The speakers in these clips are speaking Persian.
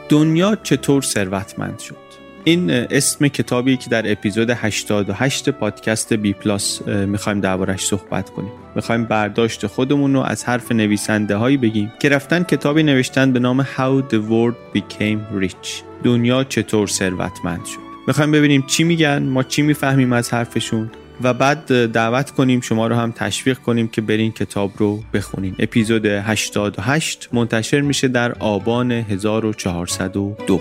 دنیا چطور ثروتمند شد؟ این اسم کتابی که در اپیزود 88 پادکست بی پلاس میخوایم دربارش صحبت کنیم. میخوایم برداشت خودمون رو از حرف نویسنده هایی بگیم که رفتن کتابی نوشتن به نام How the World Became Rich. دنیا چطور ثروتمند شد. میخوایم ببینیم چی میگن، ما چی میفهمیم از حرفشون و بعد دعوت کنیم شما رو هم تشویق کنیم که برین کتاب رو بخونین. اپیزود 88 منتشر میشه در آبان 1402.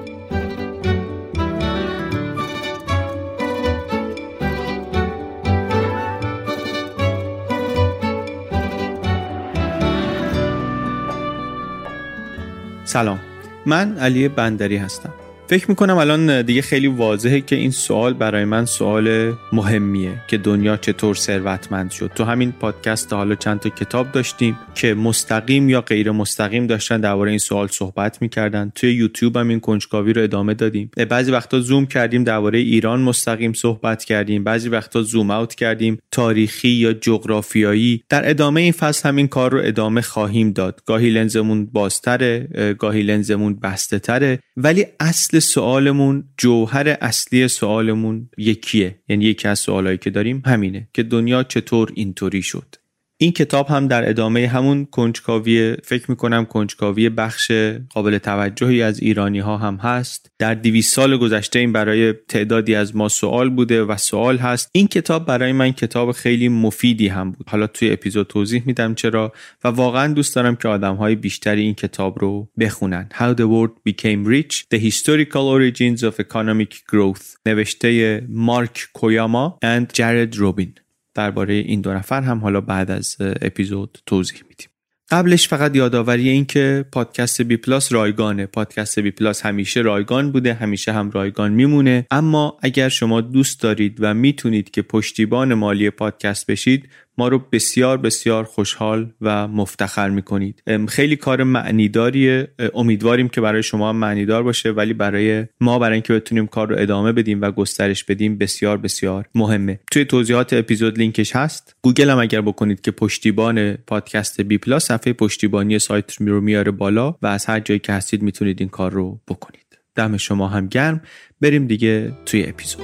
سلام، من علی بندری هستم. فکر میکنم الان دیگه خیلی واضحه که این سوال برای من سوال مهمیه که دنیا چطور ثروتمند شد. تو همین پادکست حالا چند تا کتاب داشتیم که مستقیم یا غیر مستقیم داشتن درباره این سوال صحبت میکردن. توی یوتیوب هم این کنجکاوی رو ادامه دادیم. بعضی وقتا زوم کردیم درباره ایران مستقیم صحبت کردیم، بعضی وقتا زوم اوت کردیم تاریخی یا جغرافیایی. در ادامه این فصل هم این کار رو ادامه خواهیم داد. گاهی لنزمون بازتره، گاهی لنزمون بسته تره، ولی اصل سوالمون، جوهر اصلی سوالمون یکیه. یعنی یکی از سوالایی که داریم همینه که دنیا چطور اینطوری شد. این کتاب هم در ادامه همون کنجکاوی، فکر میکنم کنجکاوی بخش قابل توجهی از ایرانی ها هم هست. در 200 سال گذشته این برای تعدادی از ما سوال بوده و سوال هست. این کتاب برای من کتاب خیلی مفیدی هم بود. حالا توی اپیزود توضیح میدم چرا و واقعا دوست دارم که آدم‌های بیشتری این کتاب رو بخونن. How the World Became Rich: The Historical Origins of Economic Growth، نوشته مارک کویاما و جرد روبین. درباره این دو نفر هم حالا بعد از اپیزود توضیح میدیم. قبلش فقط یادآوری این که پادکست بی پلاس رایگانه. پادکست بی پلاس همیشه رایگان بوده، همیشه هم رایگان میمونه. اما اگر شما دوست دارید و میتونید که پشتیبان مالی پادکست بشید، ما رو بسیار بسیار خوشحال و مفتخر میکنید. خیلی کار معنیداریه. امیدواریم که برای شما هم معنیدار باشه، ولی برای اینکه بتونیم کار رو ادامه بدیم و گسترش بدیم بسیار بسیار مهمه. توی توضیحات اپیزود لینکش هست. گوگل هم اگر بکنید که پشتیبان پادکست بی پلاس، صفحه پشتیبانی سایت رو میاره بالا و از هر جایی که هستید میتونید این کار رو بکنید. دم شما هم گرم. بریم دیگه توی اپیزود.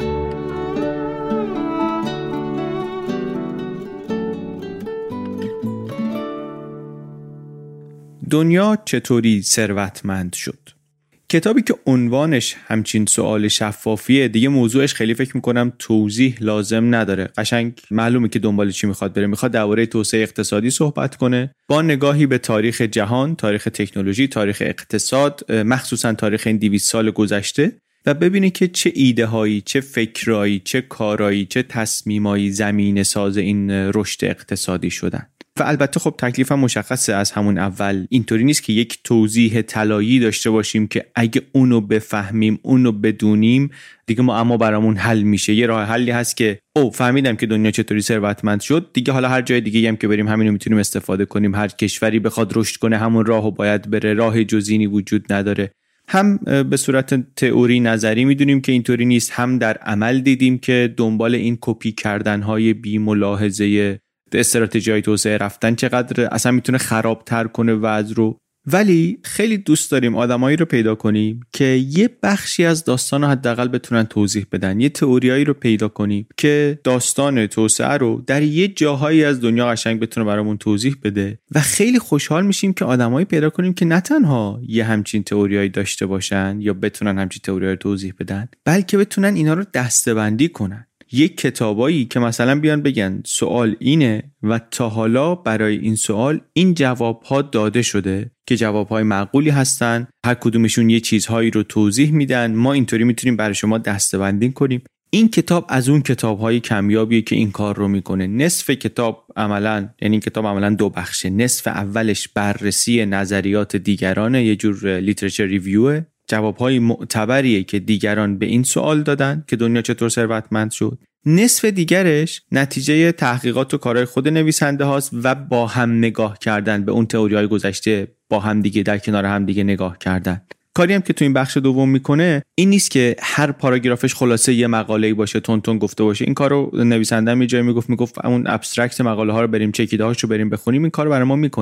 دنیا چطوری ثروتمند شد؟ کتابی که عنوانش همچین سوال شفافیه، دیگه موضوعش خیلی فکر میکنم توضیح لازم نداره. قشنگ معلومه که دنبال چی میخواد بره. میخواد درباره توسعه اقتصادی صحبت کنه با نگاهی به تاریخ جهان، تاریخ تکنولوژی، تاریخ اقتصاد، مخصوصا تاریخ این 200 سال گذشته و ببینی که چه ایده هایی، چه فکرایی، چه کارایی، چه تصمیمایی زمینه ساز این رشد اقتصادی شدن. و البته خب تکلیفم مشخصه از همون اول. اینطوری نیست که یک توضیح طلایی داشته باشیم که اگه اونو بفهمیم، اونو بدونیم دیگه اما برامون حل میشه. یه راه حلی هست که فهمیدم که دنیا چطوری ثروتمند شد، دیگه حالا هر جای دیگه هم که بریم همینو میتونیم استفاده کنیم. هر کشوری بخواد رشد کنه همون راهو باید بره، راه جزینی وجود نداره. هم به صورت تئوری نظری میدونیم که اینطوری نیست، هم در عمل دیدیم که دنبال این کپی کردن‌های بی ملاحظه استراتژی‌های توسعه رفتن چقدر اصلا میتونه خرابتر کنه وضع رو. ولی خیلی دوست داریم آدمایی رو پیدا کنیم که یه بخشی از داستان رو حداقل بتونن توضیح بدن. یه تئوریایی رو پیدا کنیم که داستان توسعه رو در یه جاهایی از دنیا قشنگ بتونه برامون توضیح بده و خیلی خوشحال میشیم که آدمایی پیدا کنیم که نه تنها یه همچین تئوریایی داشته باشن یا بتونن همچین تئوریایی رو توضیح بدن، بلکه بتونن اینا رو دسته‌بندی کنن. یک کتابایی که مثلا بیان بگن سوال اینه و تا حالا برای این سوال این جوابها داده شده که جوابهای معقولی هستن، هر کدومشون یه چیزهایی رو توضیح میدن، ما اینطوری میتونیم برای شما دسته‌بندی کنیم. این کتاب از اون کتاب‌های کمیابیه که این کار رو میکنه. نصف کتاب عملاً، یعنی این کتاب عملاً دو بخشه. نصف اولش بررسی نظریات دیگرانه، یه جور لیترچر ریویوه، جوابهای معتبریه که دیگران به این سوال دادن که دنیا چطور ثروتمند شد. نصف دیگرش نتیجه تحقیقات و کارهای خود نویسنده هاست و با هم نگاه کردن به اون تئوری‌های گذشته، با هم دیگه در کنار هم دیگه نگاه کردن. کاری هم که تو این بخش دوم میکنه این نیست که هر پاراگرافش خلاصه یه مقاله‌ای باشه، تون گفته باشه. این کارو نویسنده می جای میگفت اون ابسترکت مقاله ها رو بریم چکیده هاشو بریم بخونیم، این کارو برای ما میکنه.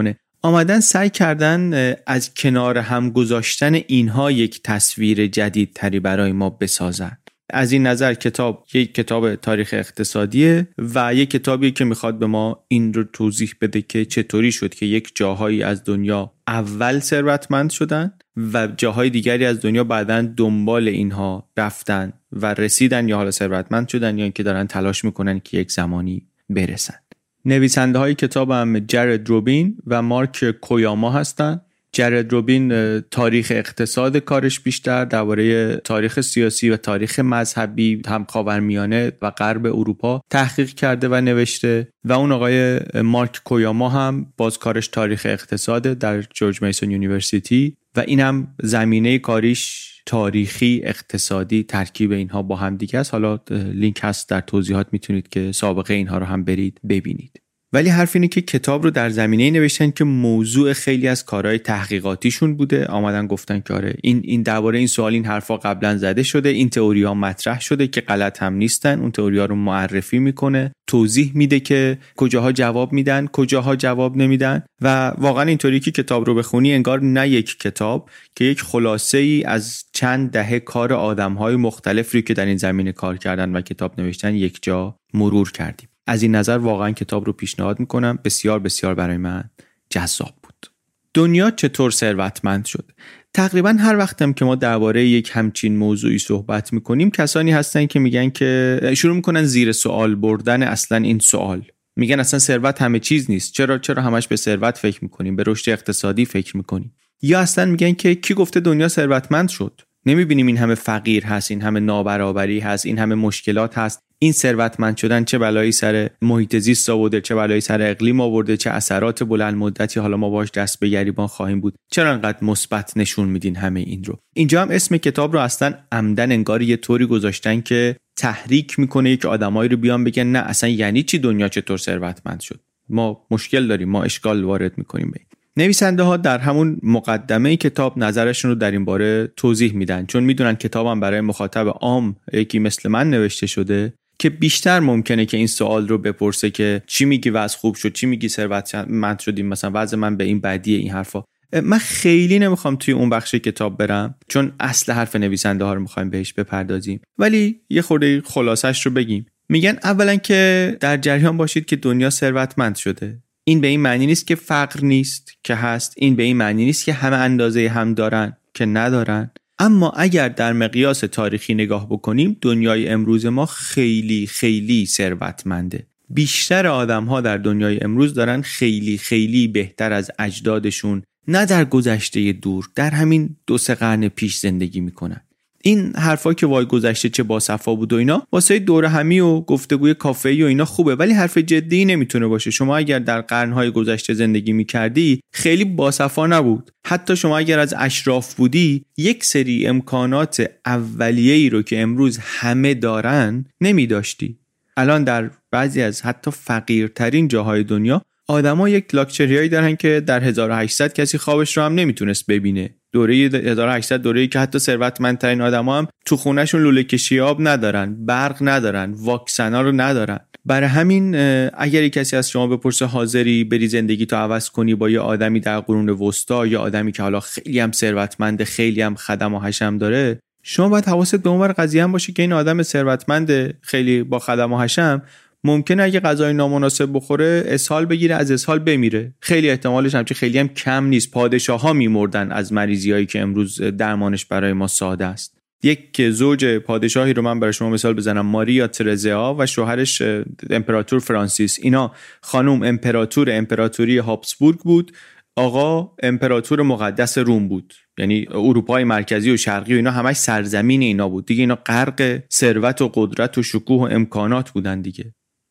آمدن سعی کردن از کنار هم گذاشتن اینها یک تصویر جدیدتری برای ما بسازن. از این نظر کتاب یک کتاب تاریخ اقتصادیه و یک کتابی که میخواد به ما این رو توضیح بده که چطوری شد که یک جاهایی از دنیا اول ثروتمند شدن و جاهای دیگری از دنیا بعداً دنبال اینها رفتن و رسیدن یا حالا ثروتمند شدن یا اینکه دارن تلاش میکنن که یک زمانی برسن. نویسنده های کتاب هم جرد روبین و مارک کویاما هستن. جرد روبین تاریخ اقتصاد کارش بیشتر درباره تاریخ سیاسی و تاریخ مذهبی هم خاورمیانه و غرب اروپا تحقیق کرده و نوشته و اون آقای مارک کویاما هم باز کارش تاریخ اقتصاده در جورج میسون یونیورسیتی و این هم زمینه کاریش تاریخی اقتصادی ترکیب اینها با هم دیگه است. حالا لینک هست در توضیحات، میتونید که سابقه اینها رو هم برید ببینید. ولی حرف اینه که کتاب رو در زمینه‌ای نوشتن که موضوع خیلی از کارهای تحقیقاتیشون بوده. آمدن گفتن که آره این درباره این سوال این حرفا قبلا زده شده، این تئوری‌ها مطرح شده که غلط هم نیستن، اون تئوری‌ها رو معرفی میکنه، توضیح میده که کجاها جواب میدن، کجاها جواب نمیدن و واقعا اینطوری که کتاب رو بخونی انگار نه یک کتاب که یک خلاصه‌ای از چند دهه کار آدم‌های مختلفی که در این زمینه کار کردن و کتاب نوشتن یک جا مرور کردیم. از این نظر واقعا کتاب رو پیشنهاد میکنم، بسیار بسیار برای من جذاب بود. دنیا چطور ثروتمند شد؟ تقریبا هر وقتم که ما درباره یک همچین موضوعی صحبت میکنیم کسانی هستن که میگن که شروع میکنن زیر سوال بردن اصلا این سوال. میگن اصلا ثروت همه چیز نیست، چرا همش به ثروت فکر میکنیم، به رشد اقتصادی فکر میکنیم. یا اصلا میگن که کی گفته دنیا ثروتمند شد؟ نمیبینیم این همه فقیر هست، این همه نابرابری هست، این همه مشکلات هست. این ثروتمند شدن چه بلایی سر محیط زیست آورده، چه بلایی سر اقلیم آورده، چه اثرات بلند مدتی حالا ما باهاش دست به گریبان خواهیم بود. چرا انقدر مثبت نشون میدین همه این رو؟ اینجا هم اسم کتاب رو اصلا عمدن انگار یه طوری گذاشتن که تحریک میکنه که آدمایی رو بیان بگن نه اصلا یعنی چی دنیا چطور ثروتمند شد؟ ما مشکل داریم، ما اشکال وارد میکنیم به این. نویسنده ها در همون مقدمه کتاب نظرشون رو در این باره توضیح میدن، چون میدونن کتابم برای مخاطب عام یکی مثل من نوشته شده که بیشتر ممکنه که این سوال رو بپرسه که چی میگی وضع خوب شد، چی میگی ثروتمند شدیم، مثلا وضع من به این بدیه، این حرفا. من خیلی نمیخوام توی اون بخش کتاب برم چون اصل حرف نویسنده ها رو میخوایم بهش بپردازیم، ولی یه خورده خلاصش رو بگیم. میگن اولا که در جریان باشید که دنیا ثروتمند شده. این به این معنی نیست که فقر نیست که هست، این به این معنی نیست که همه اندازه هم دارن که ندارن. اما اگر در مقیاس تاریخی نگاه بکنیم دنیای امروز ما خیلی خیلی ثروتمنده. بیشتر آدم‌ها در دنیای امروز دارن خیلی خیلی بهتر از اجدادشون، نه در گذشته دور، در همین 2-3 قرن پیش زندگی میکنن. این حرفا که وای گذشته چه باصفا بود و اینا واسه دور همی و گفتگوی کافه‌ای و اینا خوبه، ولی حرف جدی نمیتونه باشه. شما اگر در قرن‌های گذشته زندگی میکردی خیلی باصفا نبود. حتی شما اگر از اشراف بودی یک سری امکانات اولیه‌ای رو که امروز همه دارن نمیداشتی. الان در بعضی از حتی فقیرترین جاهای دنیا آدما یک لاکچریایی دارن که در 1800 کسی خوابش رو هم نمیتونست ببینه. دوره 1800 دوره‌ای که حتی ثروتمندترین آدما هم تو خونه‌شون لوله کشی آب ندارن، برق ندارن، واکسنا رو ندارن. برای همین اگر کسی از شما بپرسه حاضری بری زندگی تو عوض کنی با یه آدمی در قرون وسطا یا آدمی که حالا خیلی هم ثروتمند، خیلی هم خدم و حشم داره، شما باید حواست به اون قضیه هم باشه که این آدم ثروتمند خیلی با خدم و حشم ممکنه اگه غذای نامناسب بخوره اسهال بگیره، از اسهال بمیره. خیلی احتمالش همچین خیلی هم کم نیست. پادشاها میمردن از مریضیایی که امروز درمانش برای ما ساده است. یک زوج پادشاهی رو من برای شما مثال بزنم، ماریا ترزیا و شوهرش امپراتور فرانسیس. اینا خانم امپراتوری هابسبورگ بود، آقا امپراتور مقدس روم بود. یعنی اروپای مرکزی و شرقی و اینا همش سرزمین اینا بود دیگه. اینا غرق ثروت و قدرت و شکوه و امکانات بودن دیگه.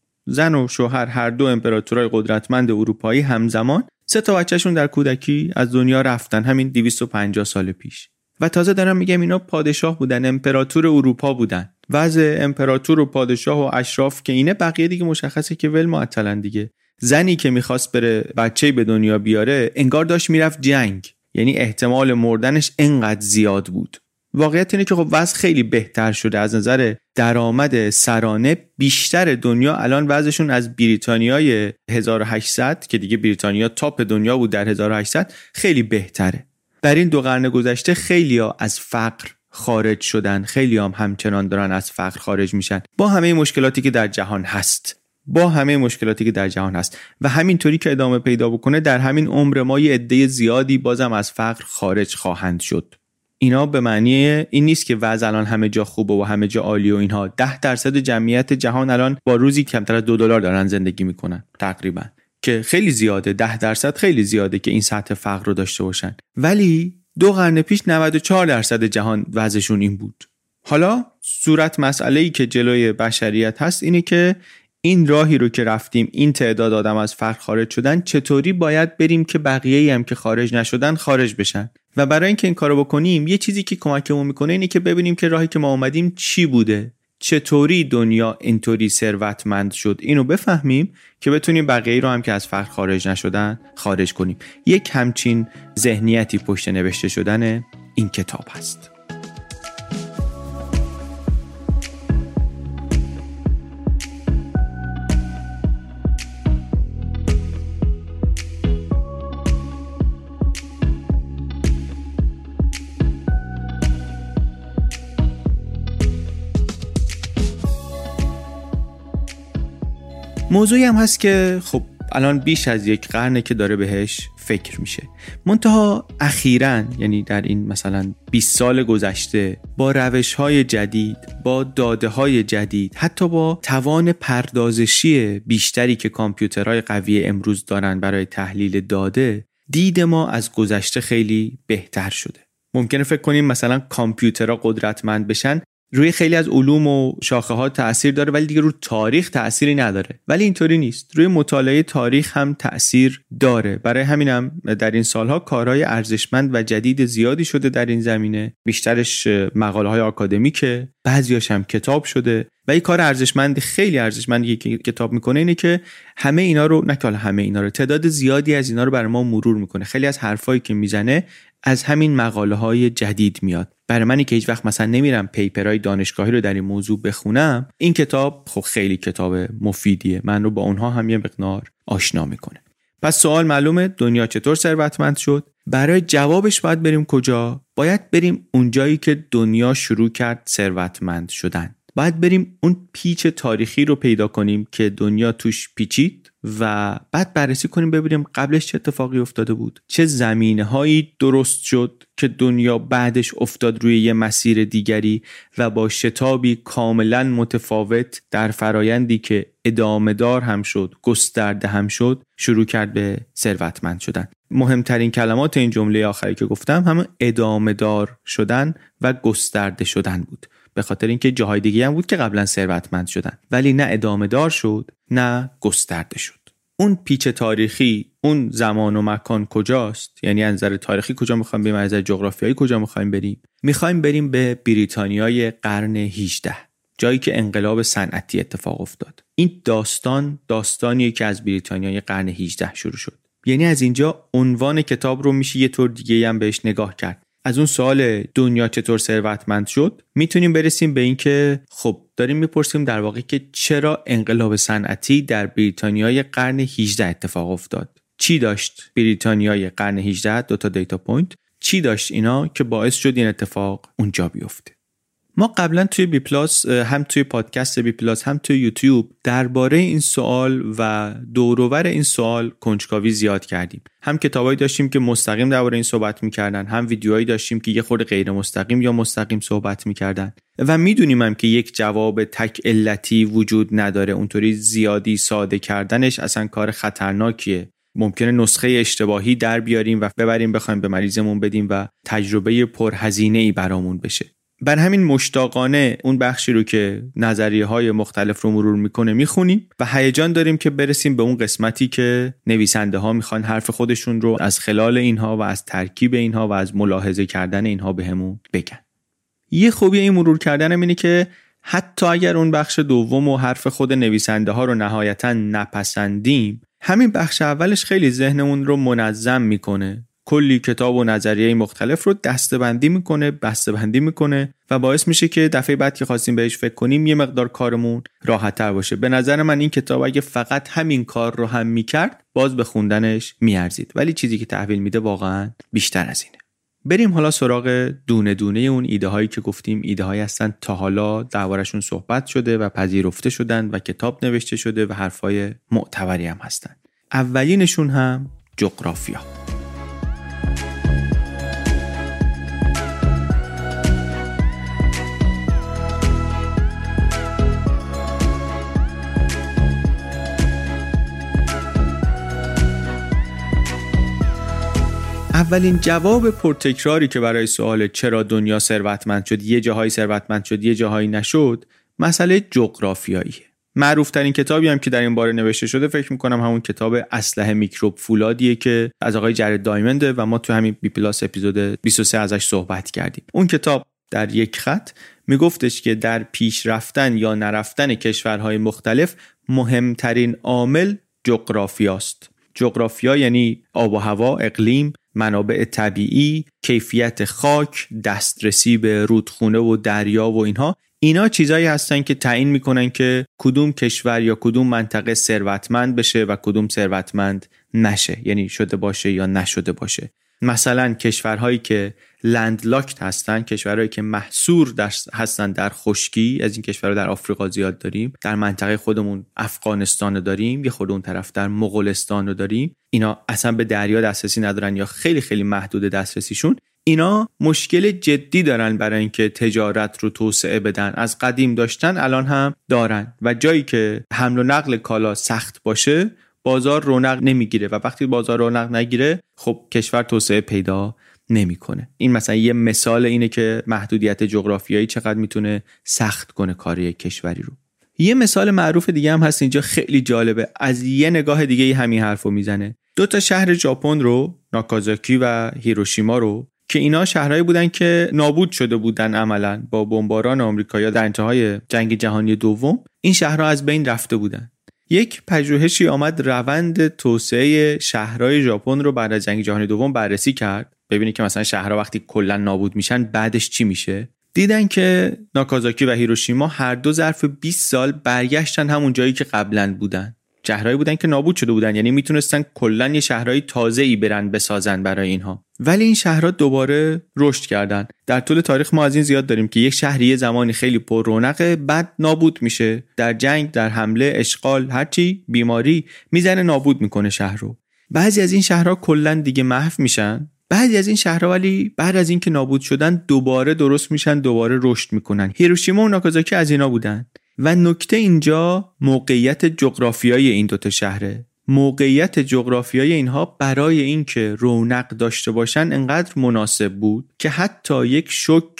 زن و شوهر هر دو امپراتورای قدرتمند اروپایی همزمان 3 بچه‌شون در کودکی از دنیا رفتن، همین 250 سال پیش. و تازه دارم میگم اینا پادشاه بودن، امپراتور اروپا بودن. وضع امپراتور و پادشاه و اشراف که اینه بقیه دیگه مشخصه که ول معطلن دیگه. زنی که میخواست بره بچه‌ای به دنیا بیاره انگار داشت میرفت جنگ، یعنی احتمال مردنش انقدر زیاد بود. واقعیت اینه که خب وضع خیلی بهتر شده. از نظر درآمد سرانه بیشتر دنیا الان وضعشون از بریتانیای 1800 که دیگه بریتانیا تاپ دنیا بود در 1800 خیلی بهتره. در این 2 قرن گذشته خیلیا از فقر خارج شدن، خیلی هم همچنان دارن از فقر خارج میشن با همه مشکلاتی که در جهان هست. و همینطوری که ادامه پیدا بکنه در همین عمر ما یه عده زیادی بازم از فقر خارج خواهند شد. اینا به معنی این نیست که وضع الان همه جا خوبه و همه جا عالی و اینها. 10% جمعیت جهان الان با روزی کمتر از $2 دارن زندگی میکنن تقریبا، که خیلی زیاده. 10% خیلی زیاده که این سطح فقر رو داشته باشن. ولی 2 قرن پیش 94% جهان وضعشون این بود. حالا صورت مسئله‌ای که جلوی بشریت هست اینه که این راهی رو که رفتیم، این تعداد آدم از فقر خارج شدن، چطوری باید بریم که بقیه‌ای هم که خارج نشدن خارج بشن. و برای اینکه این کارو بکنیم یه چیزی که کمکمون میکنه اینه که ببینیم که راهی که ما اومدیم چی بوده، چطوری دنیا اینطوری ثروتمند شد، اینو بفهمیم که بتونیم بقیه‌ای رو هم که از فقر خارج نشدن خارج کنیم. یک همچین ذهنیتی پشت نوشته شدن این کتاب هست. موضوعی هم هست که خب الان بیش از 1 قرنه که داره بهش فکر میشه. منتها اخیراً، یعنی در این مثلا 20 سال گذشته، با روش‌های جدید، با داده‌های جدید، حتی با توان پردازشی بیشتری که کامپیوترهای قوی امروز دارن برای تحلیل داده، دید ما از گذشته خیلی بهتر شده. ممکنه فکر کنیم مثلا کامپیوترها قدرتمند بشن، روی خیلی از علوم و شاخه ها تأثیر داره ولی دیگه روی تاریخ تأثیری نداره. ولی اینطوری نیست، روی مطالعه تاریخ هم تأثیر داره. برای همینم در این سالها کارهای ارزشمند و جدید زیادی شده در این زمینه، بیشترش مقاله های آکادمیکه، بعضیاش هم کتاب شده. و این کار ارزشمند، خیلی ارزشمندی که کتاب میکنه اینه که همه اینا رو تعداد زیادی از اینا رو برای ما مرور میکنه. خیلی از حرفایی که میزنه از همین مقاله های جدید میاد. برای منی که هیچ وقت مثلا نمیرم پیپرهای دانشگاهی رو در این موضوع بخونم، این کتاب خب خیلی کتاب مفیدیه، من رو با اونها هم یه مقدار آشنا میکنه. پس سوال معلومه، دنیا چطور ثروتمند شد؟ برای جوابش باید بریم کجا؟ باید بریم اونجایی که دنیا شروع کرد ثروتمند شدن. باید بریم اون پیچ تاریخی رو پیدا کنیم که دنیا توش پیچید و بعد بررسی کنیم ببینیم قبلش چه اتفاقی افتاده بود، چه زمینه‌هایی درست شد که دنیا بعدش افتاد روی یه مسیر دیگری و با شتابی کاملا متفاوت در فرایندی که ادامه دار هم شد، گسترده هم شد، شروع کرد به ثروتمند شدن. مهمترین کلمات این جمله آخری که گفتم همون ادامه دار شدن و گسترده شدن بود، به خاطر اینکه جاهای دیگه هم بود که قبلا ثروتمند شدن ولی نه ادامه دار شد نه گسترده شد. اون پیچ تاریخی، اون زمان و مکان کجاست؟ یعنی از نظر تاریخی کجا میخوایم بریم، از نظر جغرافیایی کجا میخوایم بریم؟ میخوایم بریم به بریتانیای قرن 18، جایی که انقلاب صنعتی اتفاق افتاد. این داستانیه که از بریتانیای قرن 18 شروع شد. یعنی از اینجا عنوان کتاب رو میشه یه طور دیگه هم بهش نگاه کرد. از اون سوال دنیا چطور ثروتمند شد میتونیم برسیم به این که خب داریم میپرسیم در واقع که چرا انقلاب صنعتی در بریتانیای قرن 18 اتفاق افتاد. چی داشت بریتانیای قرن 18؟ 2 تا دیتا پوینت. چی داشت اینا که باعث شد این اتفاق اونجا بیفته؟ ما قبلا توی بی پلاس، هم توی پادکست بی پلاس هم توی یوتیوب، درباره این سوال و دوروبر این سوال کنجکاوی زیاد کردیم. هم کتابایی داشتیم که مستقیم درباره این صحبت می‌کردن، هم ویدیوهایی داشتیم که یه خورده غیر مستقیم یا مستقیم صحبت می‌کردن. و میدونیم هم که یک جواب تک علتی وجود نداره. اونطوری زیادی ساده کردنش اصلا کار خطرناکیه. ممکنه نسخه اشتباهی در بیاریم و ببریم بخوایم به مریضمون بدیم و تجربه پرهزینه‌ای برامون بشه. بر همین مشتاقانه اون بخشی رو که نظریه‌های مختلف رو مرور میکنه میخونیم و هیجان داریم که برسیم به اون قسمتی که نویسنده ها میخوان حرف خودشون رو از خلال اینها و از ترکیب اینها و از ملاحظه کردن اینها بهمون بگن. یه خوبی این مرور کردن اینه که حتی اگر اون بخش دوم و حرف خود نویسنده ها رو نهایتاً نپسندیم، همین بخش اولش خیلی ذهنمون رو منظم میکنه، کلی کتاب و نظریه مختلف رو دسته‌بندی میکنه و باعث میشه که دفعه بعد که خواستیم بهش فکر کنیم یه مقدار کارمون راحت‌تر باشه. به نظر من این کتاب اگه فقط همین کار رو هم میکرد باز به خوندنش میارزید، ولی چیزی که تحویل میده واقعا بیشتر از اینه. بریم حالا سراغ دونه دونه اون ایده هایی که گفتیم ایده هایی هستن تا حالا دربارشون صحبت شده و پذیرفته شدن و کتاب نوشته شده و حرفای معتبری هم هستن. اولینشون هم جغرافیا. اولین جواب پرتکراری که برای سوال چرا دنیا ثروتمند شد، یه جاهایی ثروتمند شد یه جاهایی نشد، مسئله جغرافیاییه. معروف ترین کتابی هم که در این باره نوشته شده فکر میکنم همون کتاب اسلحه میکروب فولادیه که از آقای جرد دایمنده و ما تو همین بی پلاس اپیزود 23 ازش صحبت کردیم. اون کتاب در یک خط میگفتش که در پیش رفتن یا نرفتن کشورهای مختلف مهمترین عامل جغرافیاست. جغرافیا یعنی آب و هوا، اقلیم، منابع طبیعی، کیفیت خاک، دسترسی به رودخونه و دریا و اینا چیزایی هستن که تعیین میکنن که کدوم کشور یا کدوم منطقه ثروتمند بشه و کدوم ثروتمند نشه، یعنی شده باشه یا نشده باشه. مثلا کشورهایی که لندلاکت هستن، کشورهایی که محصور هستن در خشکی، از این کشورها در آفریقا زیاد داریم، در منطقه خودمون افغانستان رو داریم، یه خود اون طرف در مغولستان رو داریم، اینا اصلا به دریا دسترسی ندارن یا خیلی خیلی محدود دسترسیشون. اینا مشکل جدی دارن برای اینکه تجارت رو توسعه بدن، از قدیم داشتن الان هم دارن و جایی که حمل و نقل کالا سخت باشه بازار رونق نمیگیره و وقتی بازار رونق نگیره خب کشور توسعه پیدا نمیکنه. این مثلا یه مثال اینه که محدودیت جغرافیایی چقدر میتونه سخت کنه کار یک کشوری رو. یه مثال معروف دیگه هم هست اینجا خیلی جالبه، از یه نگاه دیگه همین حرفو میزنه. 2 شهر ژاپن رو، ناکازاکی و هیروشیما رو، که اینا شهرهایی بودن که نابود شده بودن عملاً با بمباران آمریکایی‌ها در انتهای جنگ جهانی دوم، این شهرها از بین رفته بودن. یک پژوهشی آمد روند توسعه شهرهای ژاپن رو بعد از جنگ جهانی دوم بررسی کرد، ببینید که مثلا شهرها وقتی کلا نابود میشن بعدش چی میشه. دیدن که ناکازاکی و هیروشیما هر دو ظرف 20 سال برگشتن همون جایی که قبلا بودن. شهرهایی بودن که نابود شده بودن، یعنی میتونستن کلا یه شهرهای تازه‌ای برن بسازن برای اینها، ولی این شهرها دوباره رشد کردن. در طول تاریخ ما از این زیاد داریم که یک شهری یه زمانی خیلی پر رونقه بعد نابود میشه، در جنگ، در حمله، اشغال، هرچی، بیماری میزنه نابود میکنه شهر رو. بعضی از این شهرها کلا دیگه محو میشن، بعضی از این شهرها ولی بعد از اینکه نابود شدن دوباره درست میشن، دوباره رشد میکنن. هیروشیما و ناکازاکی از اینا بودن. و نکته اینجا موقعیت جغرافیایی این 2 شهره. موقعیت جغرافیایی اینها برای اینکه رونق داشته باشن انقدر مناسب بود که حتی یک شوک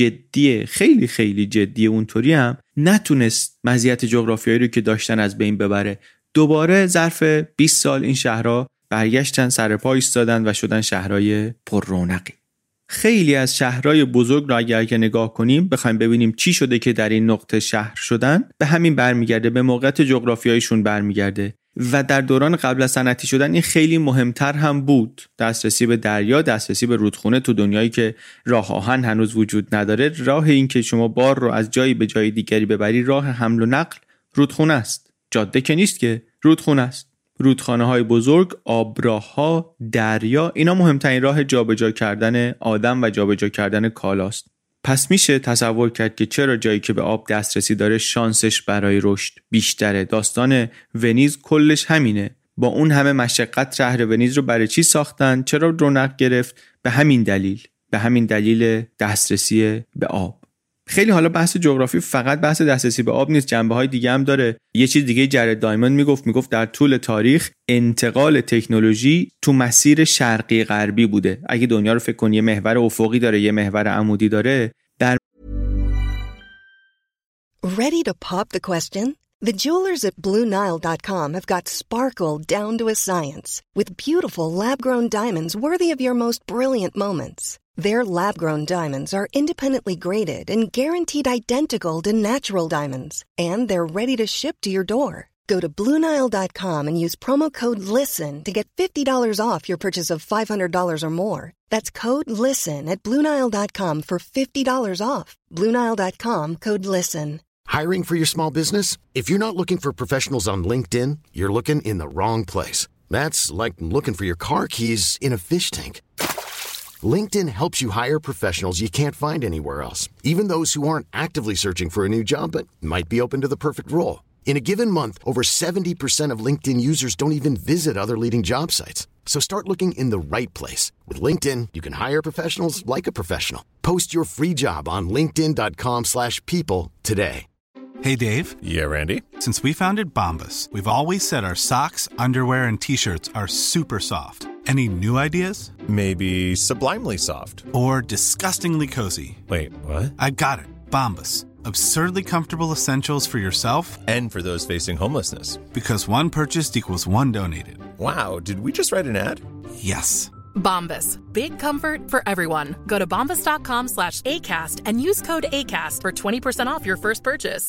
جدی خیلی خیلی جدی اونطوری هم نتونست مزیت جغرافیایی رو که داشتن از بین ببره. دوباره ظرف 20 سال این شهرها برگشتن سر پا ایستادن و شدن شهرهای پر رونقی. خیلی از شهرهای بزرگ را اگر که نگاه کنیم بخوایم ببینیم چی شده که در این نقطه شهر شدن، به همین برمیگرده، به موقعیت جغرافیاییشون برمیگرده. و در دوران قبل از صنعتی شدن این خیلی مهمتر هم بود. دسترسی به دریا، دسترسی به رودخونه، تو دنیایی که راه آهن هنوز وجود نداره، راه این که شما بار رو از جایی به جای دیگری ببری، راه حمل و نقل رودخونه است. جاده که نیست که، رودخونه است. رودخانه‌های بزرگ، آبراه‌ها، دریا، اینا مهمترین راه جابجا کردن آدم و جابجا کردن کالاست. پس میشه تصور کرد که چرا جایی که به آب دسترسی داره شانسش برای رشد بیشتره. داستان ونیز کلش همینه. با اون همه مشقت شهر ونیز رو برای چی ساختن؟ چرا رونق گرفت؟ به همین دلیل دسترسی به آب. خیلی حالا بحث جغرافی فقط بحث دسترسی به آب نیست، جنبه‌های دیگه هم داره. یه چیز دیگه جرد دایموند میگفت در طول تاریخ انتقال تکنولوژی تو مسیر شرقی غربی بوده. اگه دنیا رو فکر کنی یه محور افقی داره، یه محور عمودی داره. در Ready to pop the question? The jewelers at BlueNile.com have got sparkle down to a science with beautiful lab-grown diamonds worthy of your most brilliant moments. Their lab-grown diamonds are independently graded and guaranteed identical to natural diamonds, and they're ready to ship to your door. Go to BlueNile.com and use promo code LISTEN to get $50 off your purchase of $500 or more. That's code LISTEN at BlueNile.com for $50 off. BlueNile.com, code LISTEN. Hiring for your small business? If you're not looking for professionals on LinkedIn, you're looking in the wrong place. That's like looking for your car keys in a fish tank. LinkedIn helps you hire professionals you can't find anywhere else, even those who aren't actively searching for a new job but might be open to the perfect role. In a given month, over 70% of LinkedIn users don't even visit other leading job sites. So start looking in the right place. With LinkedIn, you can hire professionals like a professional. Post your free job on linkedin.com/people today. Hey, Dave. Yeah, Randy. Since we founded Bombas, we've always said our socks, underwear, and T-shirts are super soft. Any new ideas? Maybe sublimely soft. Or disgustingly cozy. Wait, what? I got it. Bombas. Absurdly comfortable essentials for yourself and for those facing homelessness. Because one purchased equals one donated. Wow, did we just write an ad? Yes. Bombas. Big comfort for everyone. Go to bombas.com/ACAST and use code ACAST for 20% off your first purchase.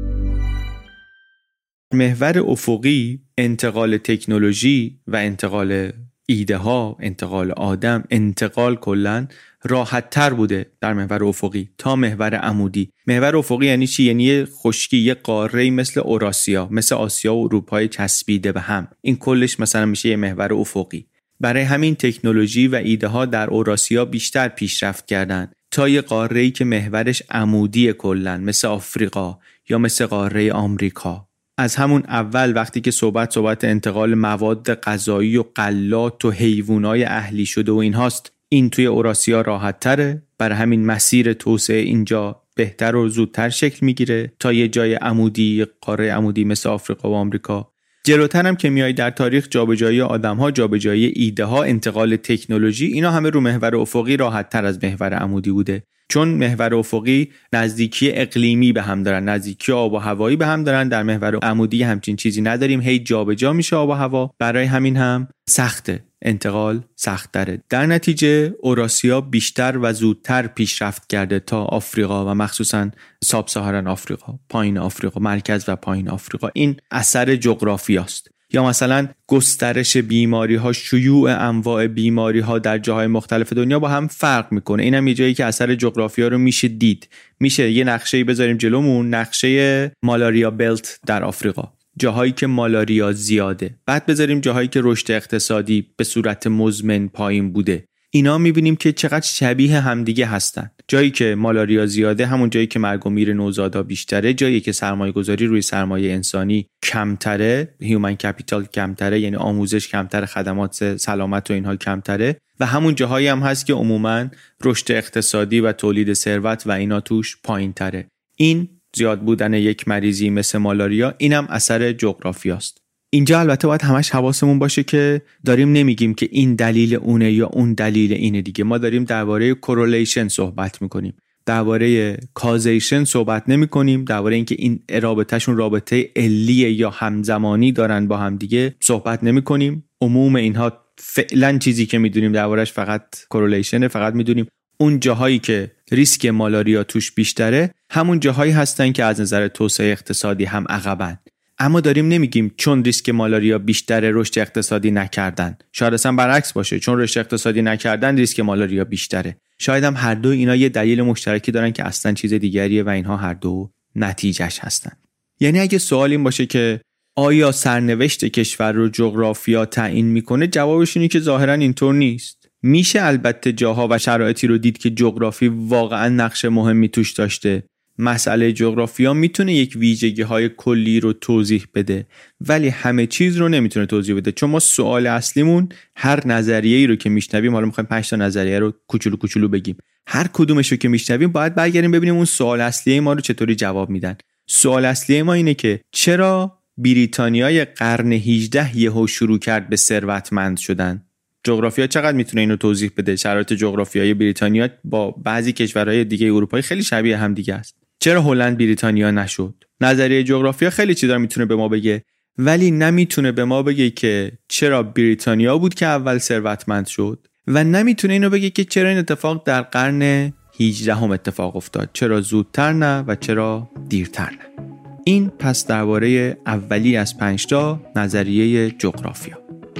محور افقی انتقال تکنولوژی و انتقال ایده ها، انتقال آدم، انتقال کلن راحت تر بوده در محور افقی تا محور عمودی. محور افقی یعنی چی؟ یعنی خشکی، یه قاره‌ای مثل اوراسیا، مثل آسیا و اروپای چسبیده به هم. این کلش مثلا میشه یه محور افقی. برای همین تکنولوژی و ایده ها در اوراسیا بیشتر پیشرفت کردن تا یه قاره‌ای که محورش عمودی کلن، مثل آفریقا یا مثل قاره آمریکا. از همون اول وقتی که صحبت انتقال مواد غذایی و غلات و حیوانات اهلی شده و این هاست، این توی اوراسیا راحت تره. برای همین مسیر توسعه اینجا بهتر و زودتر شکل میگیره تا یه جای عمودی، قاره عمودی مثل آفریقا و آمریکا. جلوتر هم که میای در تاریخ، جابجایی آدم‌ها، جابجایی ایده‌ها، انتقال تکنولوژی، اینا همه رو محور افقی راحت تر از محور عمودی بوده. چون محور افقی نزدیکی اقلیمی به هم دارن، نزدیکی آب و هوایی به هم دارن. در محور عمودی همچین چیزی نداریم، هی جابجا میشه آب و هوا. برای همین هم سخته، انتقال سخت تره. در نتیجه اوراسیا بیشتر و زودتر پیشرفت کرده تا آفریقا و مخصوصا ساب ساهارن آفریقا، پایین آفریقا، مرکز و پایین آفریقا. این اثر جغرافیاست. یا مثلا گسترش بیماری ها، شیوع انواع بیماری ها در جاهای مختلف دنیا با هم فرق میکنه. اینم یه جایی که اثر جغرافیا رو میشه دید. میشه یه نقشه‌ای بذاریم جلومون، نقشه مالاریا بلت در آفریقا، جاهایی که مالاریا زیاده. بعد بذاریم جاهایی که رشد اقتصادی به صورت مزمن پایین بوده. اینا میبینیم که چقدر شبیه همدیگه هستن. جایی که مالاریا زیاده همون جایی که مرگ و میر نوزادا بیشتره، جایی که سرمایه گذاری روی سرمایه انسانی کمتره، هیومن کپیتال کمتره، یعنی آموزش کمتره، خدمات سلامت و اینها کمتره، و همون جاهایی هم هست که عموماً رشد اقتصادی و تولید ثروت و اینا توش پایین تره. این زیاد بودن یک مریضی مثل مالاریا، اینم اثر جغرافیاست. اینجا البته باید همش حواسمون باشه که داریم نمیگیم که این دلیل اونه یا اون دلیل اینه دیگه. ما داریم درباره کورلیشن صحبت میکنیم، درباره کازیشن صحبت نمیکنیم، درباره اینکه این رابطهشون رابطه علیه یا همزمانی دارن با هم دیگه صحبت نمیکنیم. عموم اینها فعلا چیزی که میدونیم دربارش فقط کورلیشنه. فقط میدونیم اون جاهایی که ریسک مالاریا توش بیشتره همون جاهایی هستن که از نظر توسعه اقتصادی هم عقبن. اما داریم نمیگیم چون ریسک مالاریا بیشتره رشد اقتصادی نکردن. شاید اصلا برعکس باشه، چون رشد اقتصادی نکردن ریسک مالاریا بیشتره. شاید هم هر دو اینا یه دلیل مشترکی دارن که اصلا چیز دیگریه و اینها هر دو نتیجهش هستن. یعنی اگه سوال این باشه که آیا سرنوشت کشور رو جغرافیا تعیین میکنه، جوابش اینه که ظاهرا اینطور نیست. میشه البته جاها و شرایطی رو دید که جغرافی واقعا نقش مهمی توش داشته. مسئله جغرافیا میتونه یک ویژگی‌های کلی رو توضیح بده، ولی همه چیز رو نمیتونه توضیح بده. چون ما سوال اصلیمون هر نظریه‌ای رو که میشنویم، حالا میخوایم 5 تا نظریه رو کوچولو بگیم، هر کدومش رو که میشنویم باید برگردیم ببینیم اون سوال اصلی ما رو چطوری جواب میدن. سوال اصلی ما اینه که چرا بریتانیای قرن 18 یهو شروع کرد به ثروتمند شدن؟ جغرافیا چقدر میتونه اینو توضیح بده؟ شرایط جغرافیایی بریتانیا با بعضی کشورهای دیگه اروپایی خیلی شبیه هم دیگه است. چرا هلند بریتانیا نشد؟ نظریه جغرافیا خیلی چیزا میتونه به ما بگه، ولی نمیتونه به ما بگه که چرا بریتانیا بود که اول ثروتمند شد، و نمیتونه اینو بگه که چرا این اتفاق در قرن 18 اتفاق افتاد، چرا زودتر نه و چرا دیرتر نه. این پس درباره اولی از 5 تا نظریه جغرافیا.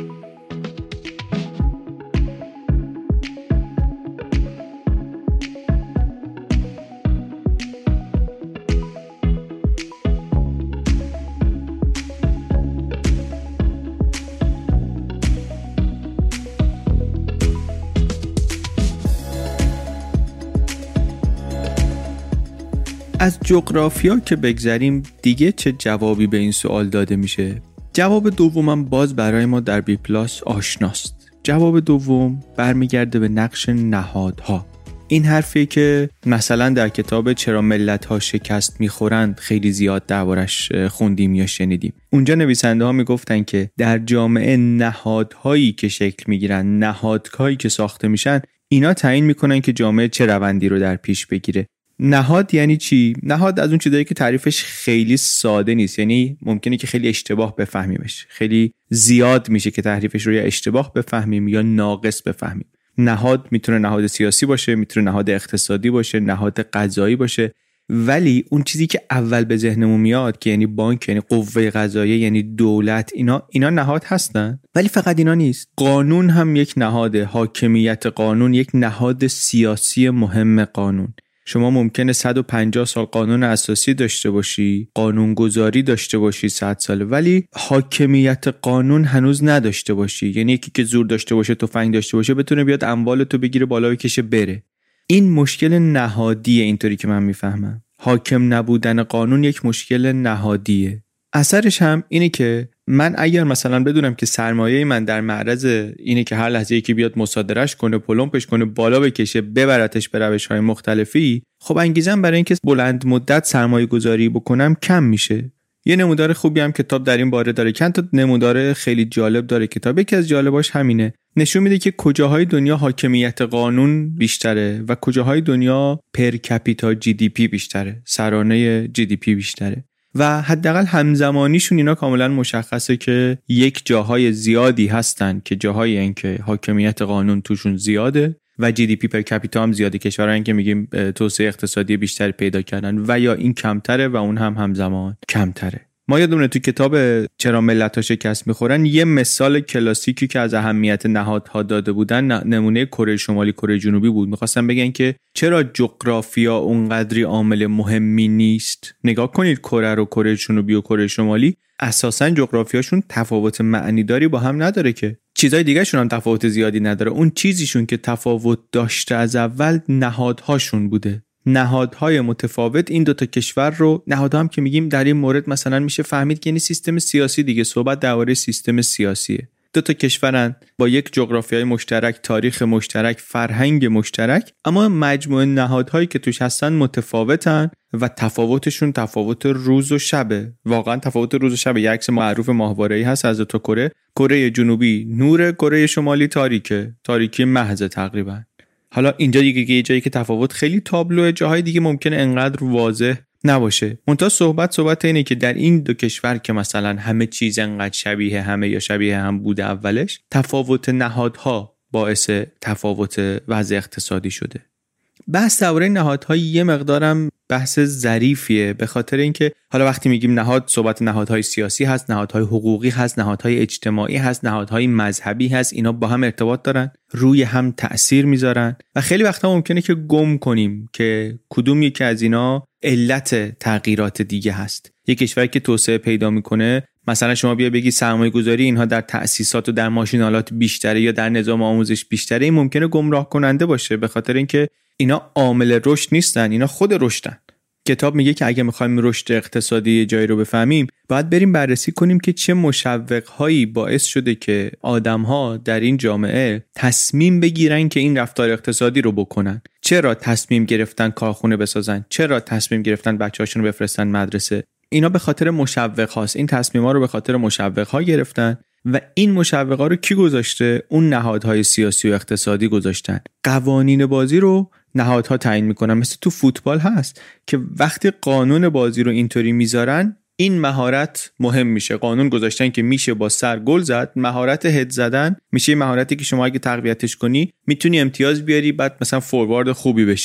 از جغرافیا که بگذریم دیگه چه جوابی به این سوال داده میشه؟ جواب دومم باز برای ما در بی پلاس آشناست. جواب دوم برمیگرده به نقش نهادها. این حرفی که مثلا در کتاب چرا ملت‌ها شکست میخورند خیلی زیاد دربارش خوندیم یا شنیدیم. اونجا نویسنده ها میگفتن که در جامعه نهادهایی که شکل میگیرن، نهادهایی که ساخته میشن، اینا تعیین میکنن که جامعه چه روندی رو در پیش بگیره. نهاد یعنی چی؟ نهاد از اون چیزایی که تعریفش خیلی ساده نیست، یعنی ممکنه که خیلی اشتباه بفهمیمش، خیلی زیاد میشه که تعریفش رو یا اشتباه بفهمیم یا ناقص بفهمیم. نهاد میتونه نهاد سیاسی باشه، میتونه نهاد اقتصادی باشه، نهاد قضایی باشه، ولی اون چیزی که اول به ذهنمون میاد که یعنی بانک، یعنی قوه قضاییه، یعنی دولت، اینا نهاد هستن. ولی فقط اینا نیست. قانون هم یک نهاده. حاکمیت قانون یک نهاد سیاسی مهم. قانون شما ممکنه 150 سال قانون اساسی داشته باشی، قانونگذاری داشته باشی 100 ساله، ولی حاکمیت قانون هنوز نداشته باشی. یعنی یکی که زور داشته باشه، تفنگ داشته باشه، بتونه بیاد اموالتو بگیره بالا بکشه بره. این مشکل نهادیه. اینطوری که من میفهمم حاکم نبودن قانون یک مشکل نهادیه. اثرش هم اینه که من اگر مثلا بدونم که سرمایه من در معرض اینه که هر لحظه یکی بیاد مصادرهش کنه، پلمپش کنه، بالا بکشه، ببرتش به روش‌های مختلفی، خب انگیزم برای اینکه بلند مدت سرمایه گذاری بکنم کم میشه. یه نمودار خوبی هم کتاب در این باره داره. چند تا نمودار خیلی جالب داره کتاب. یکی از جالباش همینه. نشون میده که کجاهای دنیا حاکمیت قانون بیشتره و کجاهای دنیا پر کپیتا جی دی پی بیشتره، سرانه جی دی پی بیشتره. و حداقل همزمانیشون اینا کاملا مشخصه که یک جاهای زیادی هستن که جاهای این که حاکمیت قانون توشون زیاده و جی دی پی پر کپیتا هم زیاده، کشورهایی که میگیم توسعه اقتصادی بیشتری پیدا کردن، و یا این کمتره و اون هم همزمان کمتره. ما یادمونه تو کتاب چرا ملت‌ها شکست میخورن یه مثال کلاسیکی که از اهمیت نهادها داده بودن نمونه کره شمالی کره جنوبی بود. میخواستم بگن که چرا جغرافیا اونقدری عامل مهمی نیست. نگاه کنید کره رو، کره جنوبی و کره شمالی اساساً جغرافیاشون تفاوت معنیداری با هم نداره، که چیزای دیگه شون هم تفاوت زیادی نداره. اون چیزیشون که تفاوت داشته از اول نهادهاشون بوده. نهادهای متفاوت این دوتا کشور رو، نهادها هم که میگیم در این مورد مثلا میشه فهمید که یعنی سیستم سیاسی دیگه، صحبت درباره سیستم سیاسیه. دوتا کشورن با یک جغرافیای مشترک، تاریخ مشترک، فرهنگ مشترک، اما مجموعه نهادهایی که توش هستن متفاوتن و تفاوتشون تفاوت روز و شبه. واقعا تفاوت روز و شبه. یک عکس معروف ماهواره‌ای هست از دوتا کره جنوبی نور، کره شمالی تاریکی محض تقریبا. حالا اینجا دیگه یه جایی که تفاوت خیلی تابلوه، جاهای دیگه ممکنه انقدر واضح نباشه. منتها صحبت اینه که در این دو کشور که مثلا همه چیز انقدر شبیه همه یا شبیه هم بوده اولش، تفاوت نهادها باعث تفاوت وضع اقتصادی شده. بحث درباره نهادها یه مقدارم بحث ظریفیه، به خاطر اینکه حالا وقتی میگیم نهاد، صحبت نهادهای سیاسی هست، نهادهای حقوقی هست، نهادهای اجتماعی هست، نهادهای مذهبی هست. اینا با هم ارتباط دارن، روی هم تأثیر میذارن و خیلی وقتا ممکنه که گم کنیم که کدوم یکی از اینا علت تغییرات دیگه هست. یک کشوری که توسعه پیدا میکنه، مثلا شما بیا بگی سرمایه گذاری اینها در تأسیسات و در ماشین‌آلات بیشتره یا در نظام آموزش بیشتره، این ممکنه گمراه کننده باشه، به خاطر اینکه اینا عامل رشد نیستن، اینا خود رشدن. کتاب میگه که اگه میخوایم رشد اقتصادی جایی رو بفهمیم، باید بریم بررسی کنیم که چه مشوق‌هایی باعث شده که آدم‌ها در این جامعه تصمیم بگیرن که این رفتار اقتصادی رو بکنن. چرا تصمیم گرفتن کارخونه بسازن؟ چرا تصمیم گرفتن بچه‌هاشون رو بفرستن مدرسه؟ اینا به خاطر مشوق هاست. این تصمیم‌ها رو به خاطر مشوق ها گرفتن و این مشوق ها رو کی گذاشته؟ اون نهادهای سیاسی و اقتصادی گذاشتن. قوانین بازی رو نهادها تعیین میکنن. مثل تو فوتبال هست که وقتی قانون بازی رو اینطوری میذارن، این مهارت مهم میشه. قانون گذاشتن که میشه با سر گل زد. مهارت هد زدن میشه مهارتی که شما اگه تقویتش کنی میتونی امتیاز بیاری، بعد مثلا فوروارد خوبی بشی.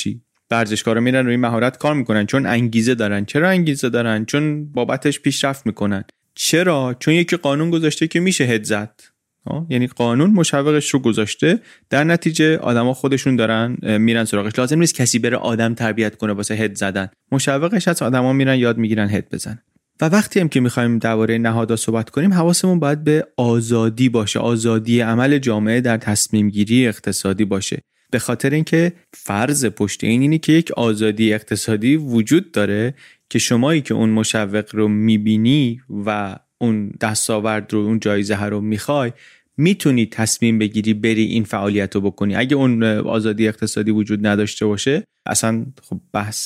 ورزشکارا میرن روی مهارت کار میکنن چون انگیزه دارن. چرا انگیزه دارن؟ چون بابتش پیشرفت میکنن. چرا؟ چون یکی قانون گذاشته که میشه هد زد. یعنی قانون مشوقش رو گذاشته، در نتیجه آدما خودشون دارن میرن سراغش. لازم نیست کسی بره آدم تربیت کنه واسه هد زدن، مشوقش هست، آدما میرن یاد میگیرن هد بزنن. و وقتی هم که میخوایم درباره نهادها صحبت کنیم، حواسمون باید به آزادی باشه، آزادی عمل جامعه در تصمیم گیری اقتصادی باشه. به خاطر اینکه فرض پشت اینه که یک آزادی اقتصادی وجود داره که شمایی که اون مشوق رو میبینی و اون دستاورد رو، اون جایزه رو میخوای، میتونی تصمیم بگیری بری این فعالیت رو بکنی. اگه اون آزادی اقتصادی وجود نداشته باشه، اصلا خب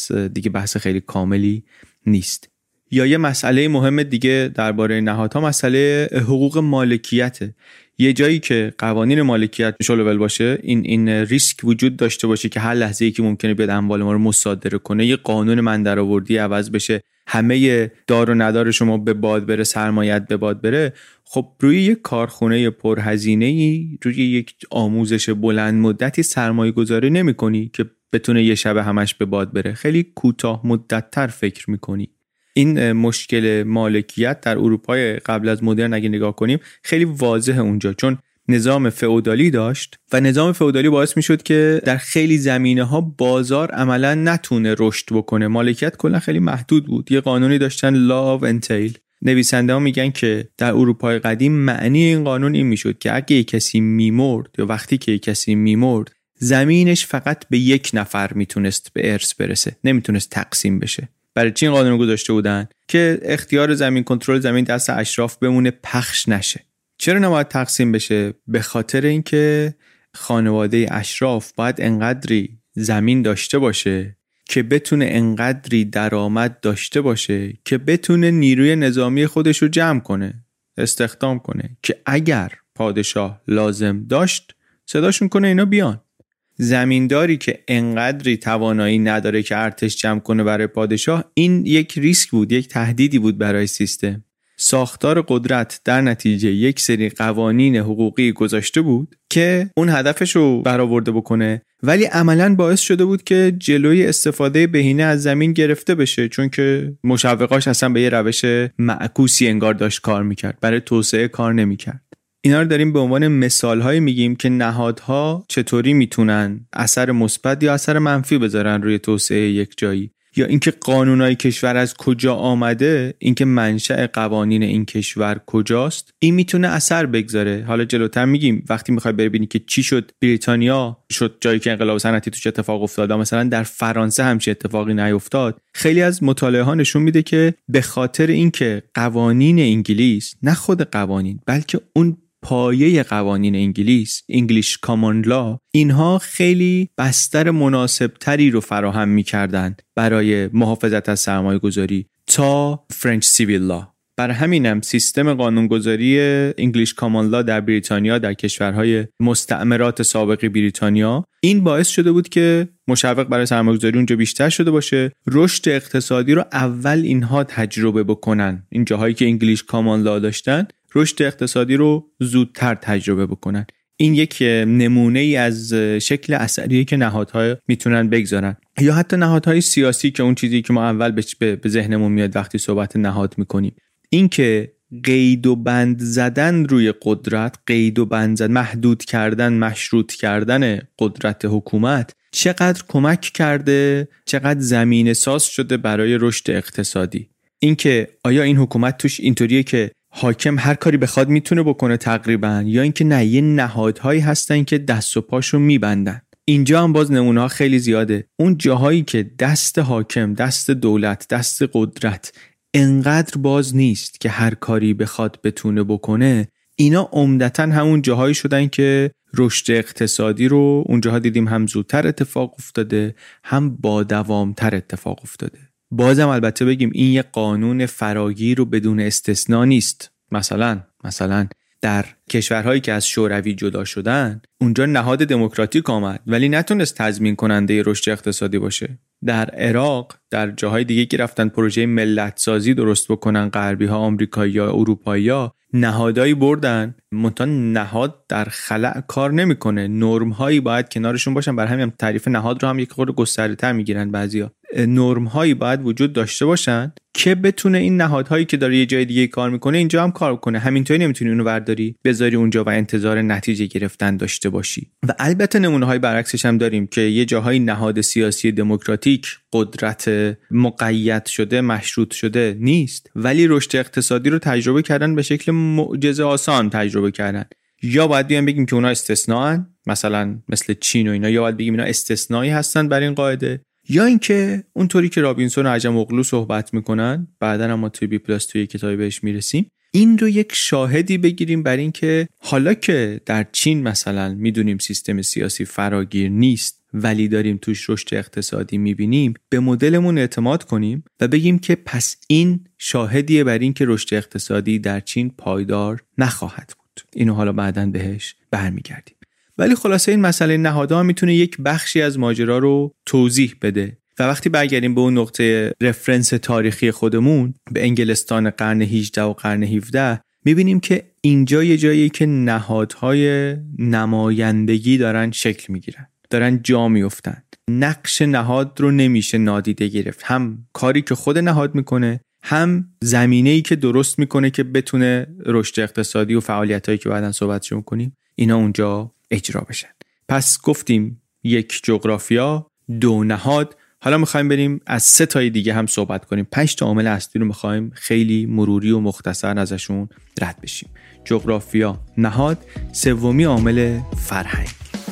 بحث خیلی کاملی نیست. یا یه مسئله مهم دیگه درباره نهادها، مسئله حقوق مالکیته. یه جایی که قوانین مالکیت شلوول باشه، این ریسک وجود داشته باشه که هر لحظه‌ای که ممکنه بیاد اموال ما رو مصادره کنه، یه قانون من درآوردی عوض بشه، همه دار و ندار شما به باد بره، سرمایت به باد بره، خب روی یک کارخونه پرهزینه‌ای، روی یک آموزش بلند مدتی سرمایه گذاری نمی‌کنی که بتونه یه شب همش به باد بره. خیلی کوتاه مدت‌تر فکر می‌کنی. این مشکل مالکیت در اروپای قبل از مدرن اگه نگاه کنیم خیلی واضحه اونجا، چون نظام فئودالی داشت و نظام فئودالی باعث میشد که در خیلی زمینه‌ها بازار عملاً نتونه رشد بکنه. مالکیت کلا خیلی محدود بود. یه قانونی داشتن law of entail. نویسنده‌ها میگن که در اروپای قدیم معنی این قانون این میشد که اگه کسی میمرد یا وقتی که کسی میمرد، زمینش فقط به یک نفر میتونست به ارث برسه، نمیتونست تقسیم بشه. برای چی این قانون رو گذاشته بودن؟ که اختیار زمین، کنترل زمین دست اشراف بمونه، پخش نشه. چرا نباید تقسیم بشه؟ به خاطر اینکه خانواده اشراف باید انقدری زمین داشته باشه که بتونه انقدری درآمد داشته باشه که بتونه نیروی نظامی خودش رو جمع کنه، استخدام کنه، که اگر پادشاه لازم داشت صداشون کنه اینا بیان. زمینداری که انقدری توانایی نداره که ارتش جمع کنه برای پادشاه، این یک ریسک بود، یک تهدیدی بود برای سیستم. ساختار قدرت در نتیجه یک سری قوانین حقوقی گذاشته بود که اون هدفش رو برآورده بکنه، ولی عملاً باعث شده بود که جلوی استفاده بهینه از زمین گرفته بشه، چون که مشوقاش اصلا به یه روش معکوسی انگار داشت کار میکرد، برای توسعه کار نمیکرد. اینا رو داریم به عنوان مثال‌های میگیم که نهادها چطوری میتونن اثر مثبت یا اثر منفی بذارن روی توسعه یک جایی، یا اینکه قانونای کشور از کجا آمده، اینکه منشأ قوانین این کشور کجاست، این میتونه اثر بگذاره. حالا جلوتر میگیم وقتی میخوای ببینی که چی شد بریتانیا شد جایی که انقلاب صنعتی توش اتفاق افتاد، مثلا در فرانسه همچین اتفاقی نیفتاد. خیلی از مطالعه ها نشون میده که به خاطر اینکه قوانین انگلیس، نه خود قوانین بلکه اون پایه قوانین انگلیس، انگلیش کامن لا، اینها خیلی بستر مناسب تری رو فراهم می‌کردن برای محافظت از سرمایه گذاری تا فرنچ سیویل لا. بر همینم سیستم قانونگذاری انگلیش کامن لا در بریتانیا، در کشورهای مستعمرات سابق بریتانیا، این باعث شده بود که مشوق برای سرمایه‌گذاری اونجا بیشتر شده باشه. رشد اقتصادی رو اول اینها تجربه بکنن، این جاهایی که انگلیش کامن لا داشتن رشد اقتصادی رو زودتر تجربه بکنن. این یک نمونه ای از شکل اثریه که نهادها میتونن بگذارن، یا حتی نهادهای سیاسی که اون چیزی که ما اول به ذهنمون میاد وقتی صحبت نهاد میکنیم، این که قید و بند زدن روی قدرت، قید و بند زدن، محدود کردن، مشروط کردن قدرت حکومت چقدر کمک کرده، چقدر زمینه ساز شده برای رشد اقتصادی. این که آیا این حکومت توش اینطوریه که حاکم هر کاری بخواد میتونه بکنه تقریبا، یا اینکه نه، یه نهادهایی هستن که دست و پاشو میبندن. اینجا هم باز نمونه ها خیلی زیاده. اون جاهایی که دست حاکم، دست دولت، دست قدرت انقدر باز نیست که هر کاری بخواد بتونه بکنه، اینا عمدتاً همون جاهایی شدن که رشد اقتصادی رو اونجاها دیدیم هم زودتر اتفاق افتاده، هم با دوامتر اتفاق افتاده. بازم البته بگیم این یه قانون فراگیر رو بدون استثناء نیست. مثلا در کشورهایی که از شوروی جدا شدن، اونجا نهاد دموکراتیک آمد ولی نتونست تضمین کننده رشد اقتصادی باشه. در عراق، در جاهای دیگه که رفتن پروژه ملت سازی درست بکنن، غربی‌ها، آمریکایی‌ها، اروپایی‌ها، نهادایی بردن، منتها نهاد در خلأ کار نمیکنه. نرم‌هایی باید کنارشون باشن. برای همین تعریف نهاد رو هم یک خورده گسترده‌تر میگیرن بعضیا. نرم‌هایی باید وجود داشته باشن که بتونه این نهادهایی که داره یه جای دیگه کار میکنه اینجا هم کار کنه. همینطوری نمیتونی اونو برداری بذاری اونجا و انتظار نتیجه گرفتن داشته باشی. و البته نمونه‌های برعکسش هم داریم که یه جاهای نهاد سیاسی دموکراتیک قدرت مقید شده، مشروط شده نیست، ولی رشد اقتصادی رو تجربه کردن، به شکل معجزه آسان تجربه کردن. یا باید بیان بگیم که اونا استثناءن، مثلا مثل چین و اینا، یا باید بگیم اینا استثنایی هستن بر این قاعده، یا اینکه اونطوری که رابینسون و عجم‌اوغلو صحبت میکنن، بعداً هم ما توی بی پلاس توی کتابی بهش میرسیم، این رو یک شاهدی بگیریم بر این که حالا که در چین مثلا میدونیم سیستم سیاسی فراگیر نیست ولی داریم توش رشد اقتصادی میبینیم، به مدلمون اعتماد کنیم و بگیم که پس این شاهدیه بر این که رشد اقتصادی در چین پایدار نخواهد بود. اینو حالا بعداً بهش برمیگردیم. ولی خلاصه این مسئله نهادها میتونه یک بخشی از ماجرا رو توضیح بده. و وقتی برگردیم به اون نقطه رفرنس تاریخی خودمون، به انگلستان قرن 18 و قرن 17، میبینیم که اینجا یه جایی که نهادهای نمایندگی دارن شکل میگیرن، دارن جا میافتن. نقش نهاد رو نمیشه نادیده گرفت، هم کاری که خود نهاد میکنه، هم زمینه‌ای که درست میکنه که بتونه رشد اقتصادی و فعالیتایی که بعداً صحبتش میکنیم اینا اونجا اجرا بشن. پس گفتیم 1 جغرافیا، 2 نهاد. حالا میخوایم بریم از 3 تای دیگه هم صحبت کنیم. 5 تا عامل اصلی رو میخوایم خیلی مروری و مختصر ازشون رد بشیم. جغرافیا، نهاد، 3می عامل فرهنگ.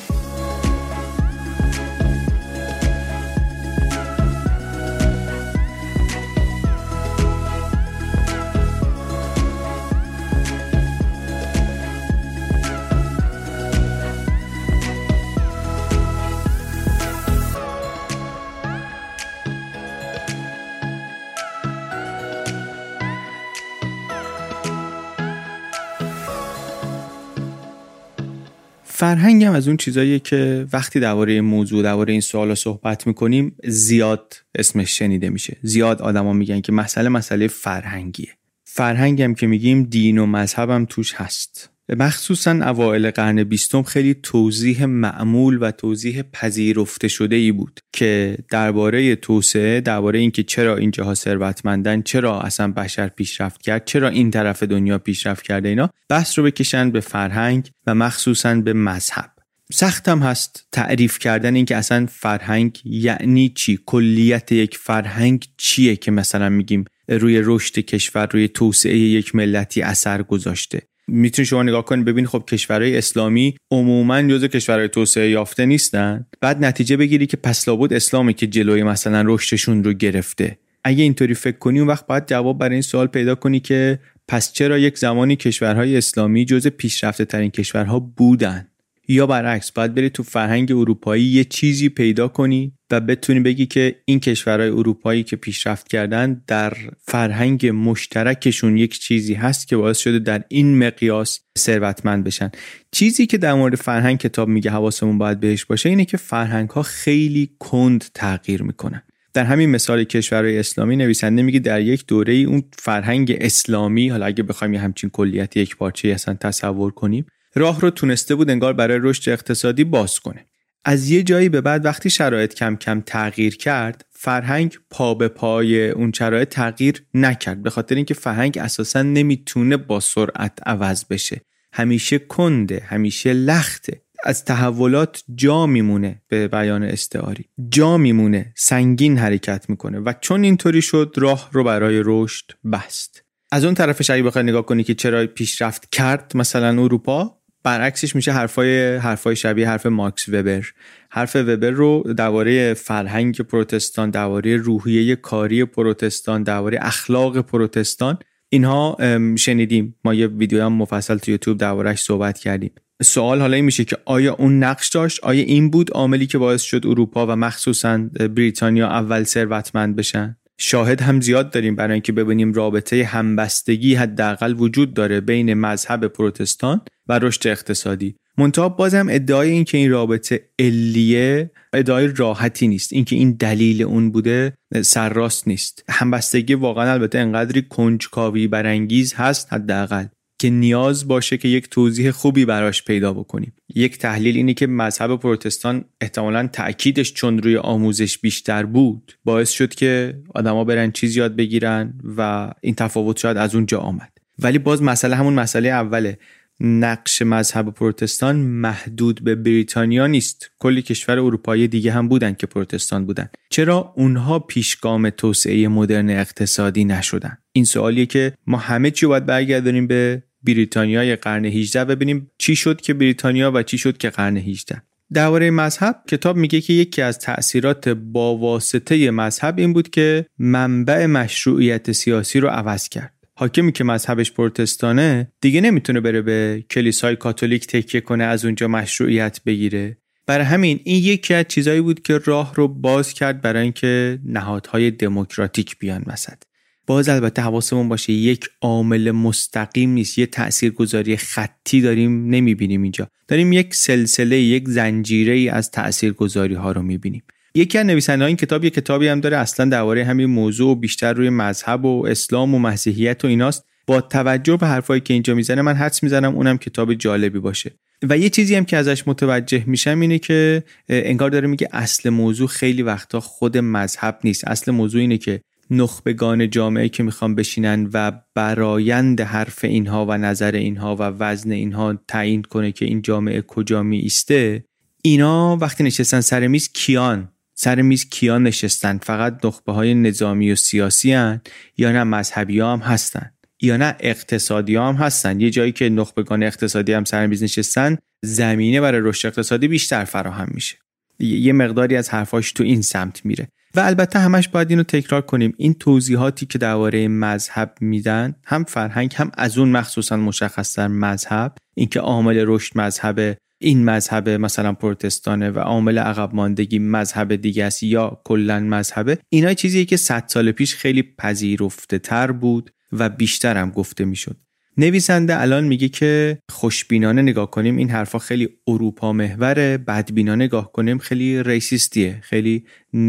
فرهنگ هم از اون چیزاییه که وقتی درباره این موضوع، درباره این سوالا صحبت میکنیم زیاد اسمش شنیده میشه. زیاد آدما میگن که مسئله فرهنگیه. فرهنگ هم که میگیم دین و مذهب هم توش هست. مخصوصا اوایل قرن 20 خیلی توضیح معمول و توضیح پذیرفته شده ای بود که درباره توسعه، درباره اینکه چرا این جاها ثروتمندن، چرا اصلا بشر پیشرفت کرد، چرا این طرف دنیا پیشرفت کرده، اینا بحث رو بکشن به فرهنگ و مخصوصا به مذهب. سخت هم هست تعریف کردن این که اصلا فرهنگ یعنی چی، کلیت یک فرهنگ چیه که مثلا میگیم روی رشد کشور، روی توسعه یک ملتی اثر گذاشته. میتونید شما نگاه کنید ببینید خب کشورهای اسلامی عموماً جزو کشورهای توسعه یافته نیستن، بعد نتیجه بگیری که پس لابد اسلامی که جلوی مثلا رشدشون رو گرفته. اگه اینطوری فکر کنی اون وقت باید جواب برای این سوال پیدا کنی که پس چرا یک زمانی کشورهای اسلامی جزو پیشرفته ترین کشورها بودن، یا برعکس باید بری تو فرهنگ اروپایی یه چیزی پیدا کنی و بتونی بگی که این کشورهای اروپایی که پیشرفت کردن در فرهنگ مشترکشون یک چیزی هست که باعث شده در این مقیاس ثروتمند بشن. چیزی که در مورد فرهنگ کتاب میگه حواسمون باید بهش باشه اینه که فرهنگ‌ها خیلی کند تغییر میکنن. در همین مثال کشورهای اسلامی نویسنده میگه در یک دوره اون فرهنگ اسلامی، حالا اگه بخوایم یه همچین کلیت یک پارچه اصلا تصور کنیم، راه رو تونسته بود انگار برای رشد اقتصادی باز کنه. از یه جایی به بعد وقتی شرایط کم کم تغییر کرد، فرهنگ پا به پای اون شرایط تغییر نکرد، به خاطر اینکه فرهنگ اساساً نمیتونه با سرعت عوض بشه، همیشه کنده، همیشه لخته، از تحولات جا میمونه، به بیان استعاری جا میمونه، سنگین حرکت میکنه و چون اینطوری شد راه رو برای رشد بست. از اون طرفش اگه بخوای نگاه کنی که چرا پیشرفت کرد مثلا اروپا، برعکسش میشه حرفای شبیه حرف ماکس وبر. حرف وبر رو درباره فرهنگ پروتستان، درباره روحیه کاری پروتستان، درباره اخلاق پروتستان اینها شنیدیم. ما یه ویدیو هم مفصل تو یوتیوب درباره‌اش صحبت کردیم. سوال حالا این میشه که آیا اون نقش داشت؟ آیا این بود عاملی که باعث شد اروپا و مخصوصا بریتانیا اول ثروتمند بشن؟ شاهد هم زیاد داریم برای اینکه ببینیم رابطه همبستگی حداقل وجود داره بین مذهب پروتستان و رشد اقتصادی. منتها بازم ادعای این که این رابطه علیه ادعای راحتی نیست، اینکه این دلیل اون بوده سرراست نیست. همبستگی واقعا البته انقدری کنجکاوی برانگیز هست حداقل که نیاز باشه که یک توضیح خوبی براش پیدا بکنیم. یک تحلیل اینه که مذهب پروتستان احتمالاً تأکیدش چون روی آموزش بیشتر بود باعث شد که آدما برن چیز یاد بگیرن و این تفاوت شاید از اونجا آمد. ولی باز مسئله همون مسئله اوله، نقش مذهب پروتستان محدود به بریتانیا نیست. کلی کشور اروپایی دیگه هم بودن که پروتستان بودن. چرا اونها پیشگام توسعه مدرن اقتصادی نشدن؟ این سوالیه که ما همه چی باید برگردونیم به بریتانیای قرن 18 ببینیم چی شد که بریتانیا و چی شد که قرن 18. درباره مذهب کتاب میگه که یکی از تأثیرات با واسطه مذهب این بود که منبع مشروعیت سیاسی رو عوض کرد. حاکمی که مذهبش پروتستانه دیگه نمیتونه بره به کلیسای کاتولیک تکیه کنه از اونجا مشروعیت بگیره. برای همین این یکی از چیزایی بود که راه رو باز کرد برای اینکه نهادهای دموکراتیک بیان وسط. باز البته حواسمون باشه یک عامل مستقیم نیست، یه تاثیرگذاری خطی داریم نمیبینیم اینجا. داریم یک سلسله، یک زنجیره از تاثیرگذاری ها رو میبینیم. یکی از نویسنده‌های این کتاب، یک کتابی هم داره اصلا درباره همین موضوع و بیشتر روی مذهب و اسلام و مسیحیت و ایناست. با توجه به حرفایی که اینجا میزنه من حدس میزنم اونم کتاب جالبی باشه. و یه چیزی هم که ازش متوجه میشم اینه که انگار داره میگه اصل موضوع خیلی وقتا خود مذهب نیست. اصل موضوع اینه که نخبگان جامعه که میخوان بشینن و برایند حرف اینها و نظر اینها و وزن اینها تعیین کنه که این جامعه کجا می ایسته، اینا وقتی نشستن سر میز کیان نشستن؟ فقط نخبه های نظامی و سیاسی هن یا نه مذهبی هم هستن یا نه اقتصادی هم هستن؟ یه جایی که نخبگان اقتصادی هم سر میز نشستن زمینه برای رشد اقتصادی بیشتر فراهم میشه. یه مقداری از حرفاش تو این سمت میره. و البته همش باید اینو تکرار کنیم، این توضیحاتی که درباره مذهب میدن هم فرهنگ هم از اون مخصوصا مشخصا مذهب، اینکه عامل رشد مذهب این مذهب مثلا پروتستانه و عامل عقب ماندگی مذهب دیگه است یا کلا مذهبه، اینا چیزیه که 100 سال پیش خیلی پذیرفته تر بود و بیشتر هم گفته میشد. نویسنده الان میگه که خوشبینانه نگاه کنیم این حرفا خیلی اروپا محوره، بدبینانه نگاه کنیم خیلی ریسیستیه، خیلی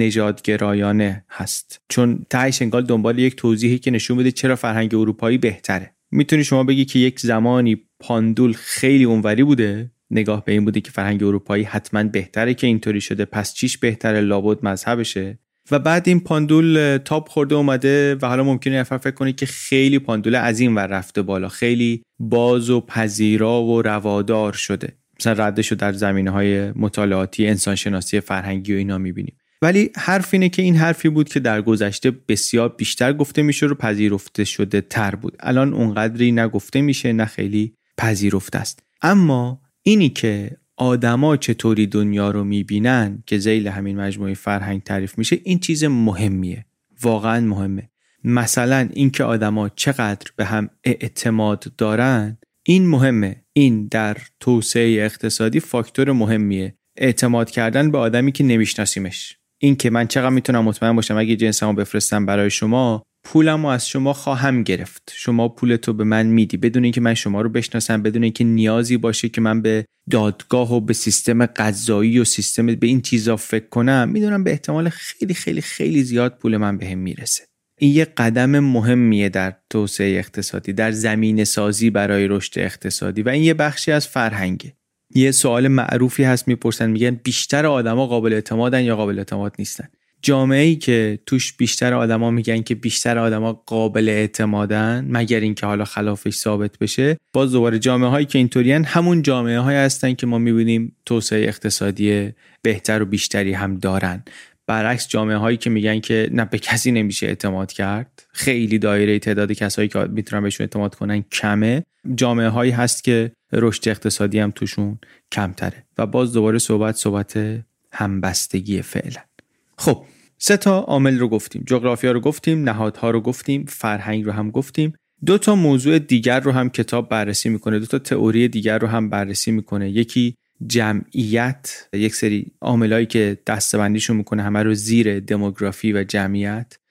نژادگرایانه هست، چون تهش انگار دنبال یک توضیحی که نشون بده چرا فرهنگ اروپایی بهتره. میتونی شما بگی که یک زمانی پاندول خیلی اونوری بوده، نگاه به این بوده که فرهنگ اروپایی حتما بهتره که اینطوری شده، پس چیش بهتره؟ لابد مذهبشه. و بعد این پاندول تاپ خورده اومده و حالا ممکنه نفر فکر کنه که خیلی پاندول از این ور رفته بالا، خیلی باز و پذیرا و روادار شده، مثلا ردشو در زمینه‌های مطالعاتی انسانشناسی فرهنگی و اینا می‌بینیم. ولی حرف اینه که این حرفی بود که در گذشته بسیار بیشتر گفته میشه و پذیرفته شده تر بود. الان اونقدری نگفته میشه، نه خیلی پذیرفته است. اما اینی که آدما چطوری دنیا رو میبینن که ذیل همین مجموعه فرهنگ تعریف میشه، این چیز مهمیه، واقعا مهمه. مثلا این که آدما چقدر به هم اعتماد دارن، این مهمه. این در توسعه اقتصادی فاکتور مهمیه. اعتماد کردن به آدمی که نمیشناسیمش. این که من چقدر میتونم مطمئن باشم اگه جنسمو بفرستم برای شما، پولمو از شما خواهم گرفت، شما پولتو به من میدی، بدون اینکه من شما رو بشناسم، بدون اینکه نیازی باشه که من به دادگاه و به سیستم قضایی و سیستم به این چیزا فکر کنم، میدونم به احتمال خیلی خیلی خیلی زیاد پول من بهم میرسه. این یه قدم مهمیه در توسعه اقتصادی، در زمینه سازی برای رشد اقتصادی و این یه بخشی از فرهنگه. یه سوال معروفی هست میپرسن، میگن بیشتر آدما قابل اعتمادن یا قابل اعتماد نیستن؟ جامعه‌ای که توش بیشتر آدما میگن که بیشتر آدما قابل اعتمادن، مگر اینکه حالا خلافش ثابت بشه، باز دوباره جامعه‌هایی که اینطورین همون جامعه‌هایی هستن که ما می‌بینیم توسعه اقتصادی بهتر و بیشتری هم دارن. برعکس جامعه‌هایی که میگن که نه به کسی نمیشه اعتماد کرد، خیلی دایره تعداد کسایی که میتونن بهشون اعتماد کنن کمه، جامعه‌هایی هست که رشد اقتصادی هم توشون کمتره. و باز دوباره صحبت همبستگی فعلا. خب 3 عامل رو گفتیم، جغرافیا رو گفتیم، نهادها رو گفتیم، فرهنگ رو هم گفتیم. 2 موضوع دیگر رو هم کتاب بررسی میکنه، 2 تئوری دیگر رو هم بررسی میکنه. یکی جمعیت، یک سری عاملایی که دسته‌بندیشون میکنه همه رو زیر دموگرافی و جمعیت،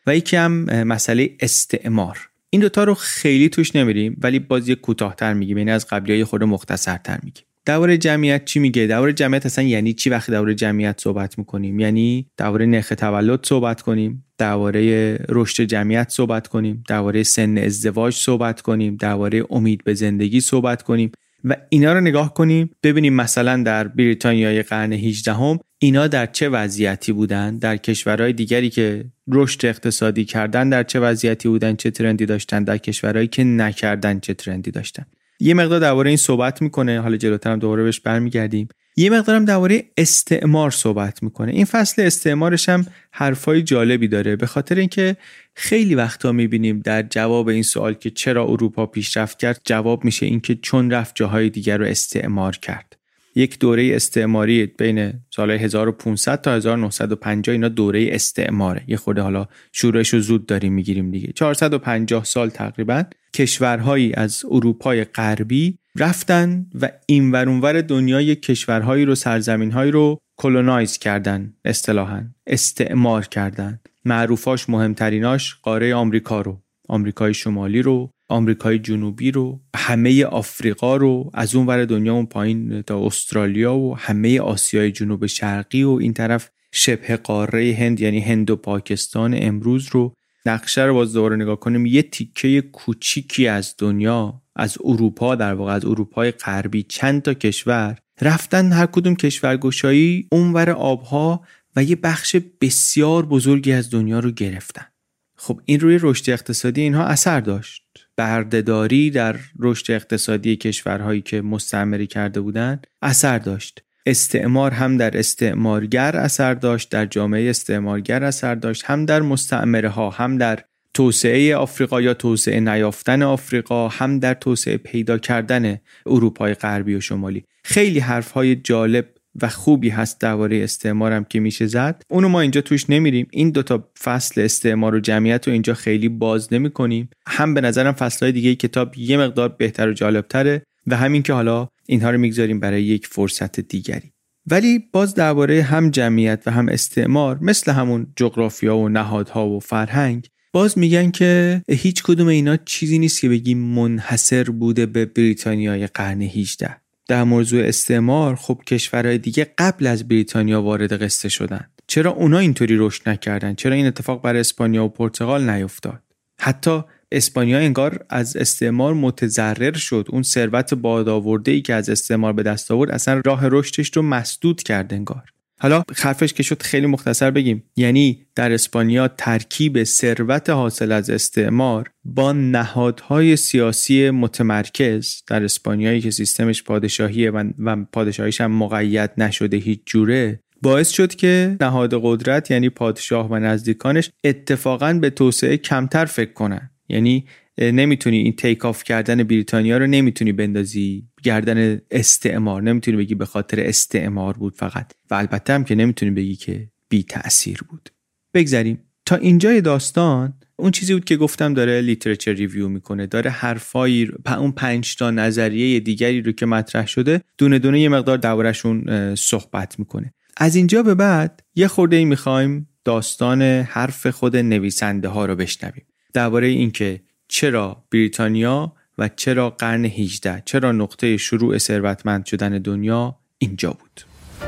و یکی هم مسئله استعمار. این دوتا رو خیلی توش نمیریم ولی باز یک کوتاه‌تر میگیم، یعنی از قبلی‌های خود مختصرتر میگیم. درباره جمعیت چی میگه؟ درباره جمعیت اصلا یعنی چی وقتی درباره جمعیت صحبت میکنیم؟ یعنی درباره نرخ تولد صحبت کنیم، درباره رشد جمعیت صحبت کنیم، درباره سن ازدواج صحبت کنیم، درباره امید به زندگی صحبت کنیم و اینا رو نگاه کنیم ببینیم مثلا در بریتانیای قرن 18 اینا در چه وضعیتی بودن، در کشورهای دیگری که رشد اقتصادی کردن در چه وضعیتی بودن، چه ترندی داشتن، در کشورهایی که نکردن چه ترندی داشتن. یه مقدار درباره این صحبت میکنه، حالا جلوتر هم دوباره بهش برمیگردیم. یه مقدارم درباره استعمار صحبت میکنه. این فصل استعمارش هم حرفای جالبی داره، به خاطر اینکه خیلی وقتا میبینیم در جواب این سوال که چرا اروپا پیشرفت کرد، جواب میشه این که چون رفت جاهای دیگر رو استعمار کرد. یک دوره استعماری بین سالهای 1500 تا 1950 اینا دوره استعماره. یه خورده حالا شورش رو زود داریم میگیریم دیگه. 450 سال تقریبا کشورهایی از اروپای غربی رفتن و اینور اونور دنیای کشورهایی رو، سرزمینهایی رو کلونایز کردن، اصطلاحاً استعمار کردن. معروفاش، مهمتریناش قاره آمریکا رو، آمریکای شمالی رو، آمریکای جنوبی رو، همه آفریقا رو، از اون ور دنیا اون پایین تا استرالیا و همه آسیای جنوب شرقی و این طرف شبه قاره هند، یعنی هند و پاکستان امروز رو. نقشه رو باز دوباره نگاه کنیم، یه تیکه کوچیکی از دنیا، از اروپا، در واقع از اروپای غربی چند تا کشور رفتن هر کدوم کشورگشایی اونور آبها و یه بخش بسیار بزرگی از دنیا رو گرفتن. خب این روی رشد اقتصادی اینها اثر داشت. بردهداری در رشد اقتصادی کشورهایی که مستعمره کرده بودن اثر داشت. استعمار هم در استعمارگر اثر داشت، در جامعه استعمارگر اثر داشت، هم در مستعمره ها، هم در توسعه آفریقا یا توسعه نیافتن آفریقا، هم در توسعه پیدا کردن اروپای غربی و شمالی. خیلی حرفهای جالب و خوبی هست درباره استعمارم که میشه زد. اونو ما اینجا توش نمیریم. این دوتا فصل استعمار و جمعیت رو اینجا خیلی باز نمی کنیم. هم به نظرم فصلهای دیگه کتاب یه مقدار بهتر و جالبتره و همین که حالا اینها رو میگذاریم برای یک فرصت دیگری. ولی باز درباره هم جمعیت و هم استعمار، مثل همون جغرافیا و نهادها و فرهنگ، باز میگن که هیچ کدوم اینا چیزی نیست که بگیم منحصر بوده به بریتانیای قرن 18. در موضوع استعمار خب کشورهای دیگه قبل از بریتانیا وارد قصه شدن. چرا اونا اینطوری رشد نکردن؟ چرا این اتفاق برای اسپانیا و پرتغال نیفتاد؟ حتی اسپانیا انگار از استعمار متضرر شد. اون ثروت بادآورده‌ای که از استعمار به دست آورد اصلا راه رشدش رو مسدود کرد انگار. حالا حرفش که شد خیلی مختصر بگیم، یعنی در اسپانیا ترکیب ثروت حاصل از استعمار با نهادهای سیاسی متمرکز در اسپانیایی که سیستمش پادشاهیه و پادشاهیش هم مقید نشده هیچ جوره، باعث شد که نهاد قدرت یعنی پادشاه و نزدیکانش اتفاقاً به توسعه کمتر فکر کنن. یعنی نمیتونی این تیک آف کردن بریتانیا رو نمیتونی بندازی گردن استعمار، نمیتونی بگی به خاطر استعمار بود فقط، و البته هم که نمیتونی بگی که بی تأثیر بود. بگذاریم تا اینجای داستان. اون چیزی بود که گفتم داره لیترچر ریویو میکنه، داره حرفایی اون 5 تا نظریه دیگری رو که مطرح شده دونه دونه یه مقدار دربارشون صحبت میکنه. از اینجا به بعد یه خورده میخوایم داستان حرف خود نویسنده ها رو بشنویم درباره اینکه چرا بریتانیا و چرا قرن 18، چرا نقطه شروع ثروتمند شدن دنیا اینجا بود.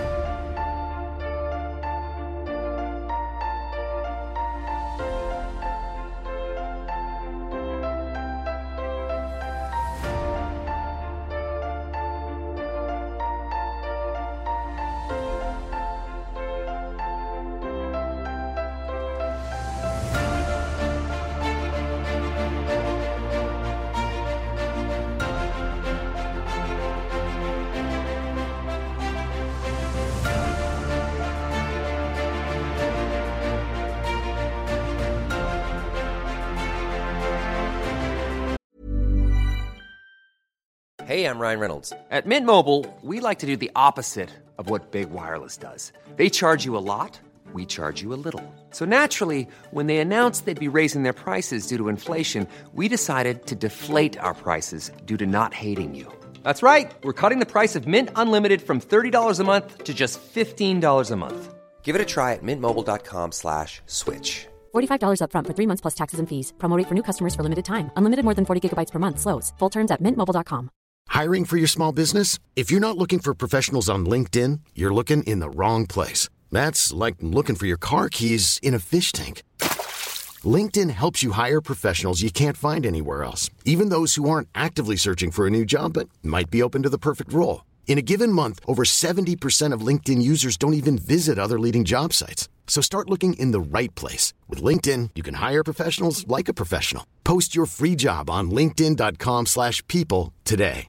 Hey, I'm Ryan Reynolds. At Mint Mobile, we like to do the opposite of what Big Wireless does. They charge you a lot, we charge you a little. So naturally, when they announced they'd be raising their prices due to inflation, we decided to deflate our prices due to not hating you. That's right. We're cutting the price of Mint Unlimited from $30 a month to just $15 a month. Give it a try at mintmobile.com/switch. $45 up front for 3 months plus taxes and fees. Promo rate for new customers for limited time. Unlimited more than 40 gigabytes per month slows. Full terms at mintmobile.com. Hiring for your small business? If you're not looking for professionals on LinkedIn, you're looking in the wrong place. That's like looking for your car keys in a fish tank. LinkedIn helps you hire professionals you can't find anywhere else, even those who aren't actively searching for a new job but might be open to the perfect role. In a given month, over 70% of LinkedIn users don't even visit other leading job sites. So start looking in the right place. With LinkedIn, you can hire professionals like a professional. Post your free job on linkedin.com/people today.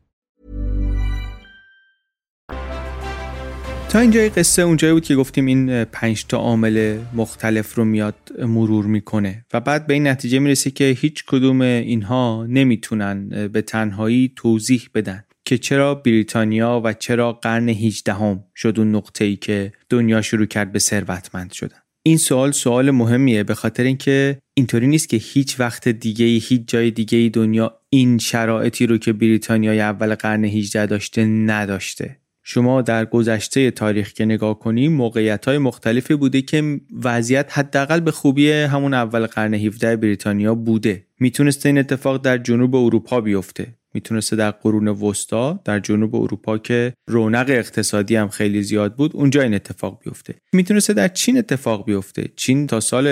تا اینجای قصه اونجایی بود که گفتیم این 5 تا عامل مختلف رو میاد مرور میکنه و بعد به این نتیجه میرسه که هیچ کدوم اینها نمیتونن به تنهایی توضیح بدن که چرا بریتانیا و چرا قرن 18 شد اون نقطه‌ای که دنیا شروع کرد به ثروتمند شدن. این سوال مهمیه، به خاطر اینکه اینطوری نیست که هیچ وقت دیگه هیچ جای دیگه دنیا این شرایطی رو که بریتانیای اول قرن 18 داشته نداشته. شما در گذشته تاریخ که نگاه کنی موقعیت‌های مختلفی بوده که وضعیت حداقل به خوبی همون اول قرن 17 بریتانیا بوده. میتونسته این اتفاق در جنوب اروپا بیفته، میتونسته در قرون وسطا در جنوب اروپا که رونق اقتصادی هم خیلی زیاد بود اونجا این اتفاق بیفته، میتونسته در چین اتفاق بیفته. چین تا سال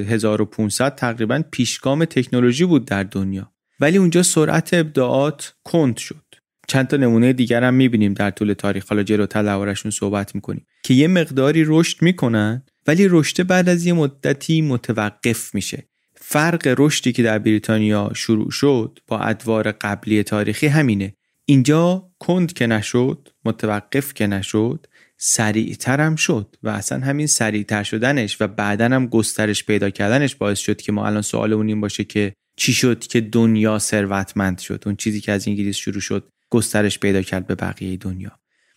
1500 تقریبا پیشگام تکنولوژی بود در دنیا، ولی اونجا سرعت ابداعات کند شد. چند تا نمونه دیگر هم میبینیم در طول تاریخ، حالا جلوتر درباره‌شون صحبت میکنیم، که یه مقداری رشد میکنن ولی رشد بعد از یه مدتی متوقف میشه. فرق رشدی که در بریتانیا شروع شد با ادوار قبلی تاریخی همینه. اینجا کند که نشد، متوقف که نشد، سریعتر هم شد و اصلا همین سریعتر شدنش و بعدن هم گسترش پیدا کردنش باعث شد که ما الان سوالمون این باشه که چی شد که دنیا ثروتمند شد؟ اون چیزی که از انگلیس شروع شد گسترش پیدا کرد به بقیه دنیا.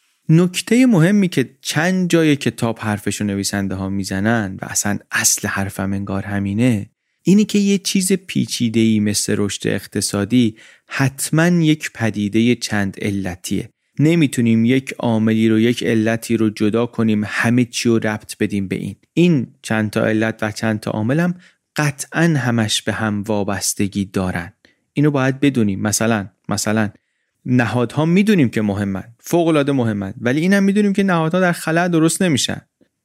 نکته مهمی که چند جای کتاب حرفشو نویسنده ها میزنن و اصلا اصل حرفم انگار همینه، اینی که یه چیز پیچیده‌ای مثل رشد اقتصادی حتما یک پدیده چند علتیه. نمیتونیم یک عاملی رو، یک علتی رو جدا کنیم همه چی رو ربط بدیم به این چند تا علت و چند تا عامل هم قطعا همش به هم وابستگی دارن. اینو باید بدونیم. مثلا نهادها میدونیم که مهمن، فوق‌العاده مهمن، ولی اینم میدونیم که نهادها در خلأ درست نمیشن.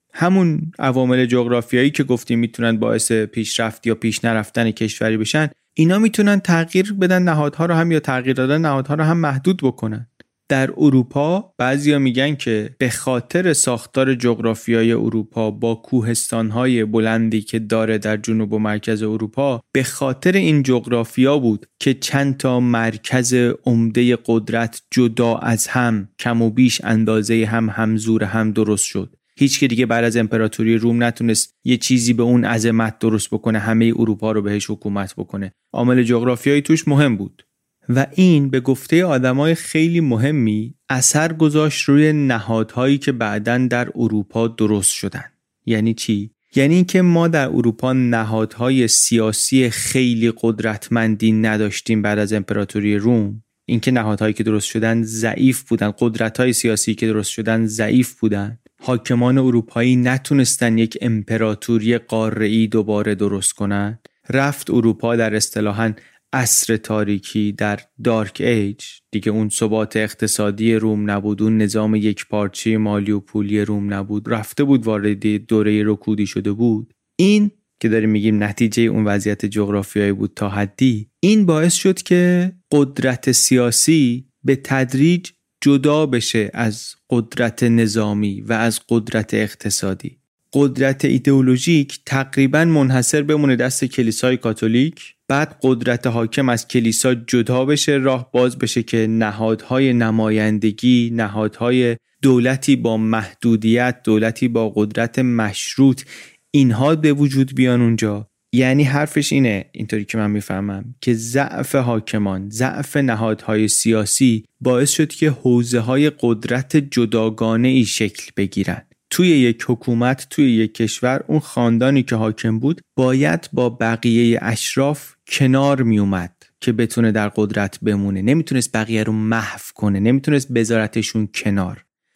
همون عوامل جغرافیایی که گفتیم میتونن باعث پیشرفت یا پیش نرفتن کشوری بشن، اینا میتونن تغییر بدن نهادها رو هم یا تغییر دادن نهادها رو هم محدود بکنن. در اروپا بعضیا میگن که به خاطر ساختار جغرافیایی اروپا با کوهستان‌های بلندی که داره در جنوب و مرکز اروپا، به خاطر این جغرافیا بود که چند تا مرکز عمده قدرت جدا از هم، کم و بیش اندازه هم همزور هم درست شد. هیچ که دیگه بعد از امپراتوری روم نتونست یه چیزی به اون عظمت درست بکنه، همه اروپا رو بهش حکومت بکنه. عامل جغرافیایی توش مهم بود و این به گفته آدمای خیلی مهمی اثر گذاشت روی نهادهایی که بعداً در اروپا درست شدن. یعنی چی؟ یعنی که ما در اروپا نهادهای سیاسی خیلی قدرتمندی نداشتیم بعد از امپراتوری روم. اینکه نهادهایی که درست شدن ضعیف بودن، قدرت‌های سیاسی که درست شدن ضعیف بودن. حاکمان اروپایی نتونستن یک امپراتوری قاره‌ای دوباره درست کنن. رفت اروپا در اصطلاحاً عصر تاریکی، در دارک ایج، دیگه اون ثبات اقتصادی روم نبود، اون نظام یک پارچه مالی و پولی روم نبود، رفته بود وارد دوره رکودی شده بود. این که داریم میگیم نتیجه اون وضعیت جغرافیایی بود تا حدی، این باعث شد که قدرت سیاسی به تدریج جدا بشه از قدرت نظامی و از قدرت اقتصادی. قدرت ایدئولوژیک تقریباً منحصر بمونه دست کلیسای کاتولیک، بعد قدرت حاکم از کلیسا جدا بشه، راه باز بشه که نهادهای نمایندگی، نهادهای دولتی با محدودیت، دولتی با قدرت مشروط، اینها به وجود بیان اونجا. یعنی حرفش اینه، اینطوری که من میفهمم، که ضعف حاکمان، ضعف نهادهای سیاسی باعث شد که حوزه‌های قدرت جداگانه ای شکل بگیرن. توی یک حکومت، توی یک کشور، اون خاندانی که حاکم بود باید با بقیه اشراف کنار می اومد که بتونه در قدرت بمونه. نمیتونست بقیه رو محو کنه، نمیتونست بذارتشون کنار.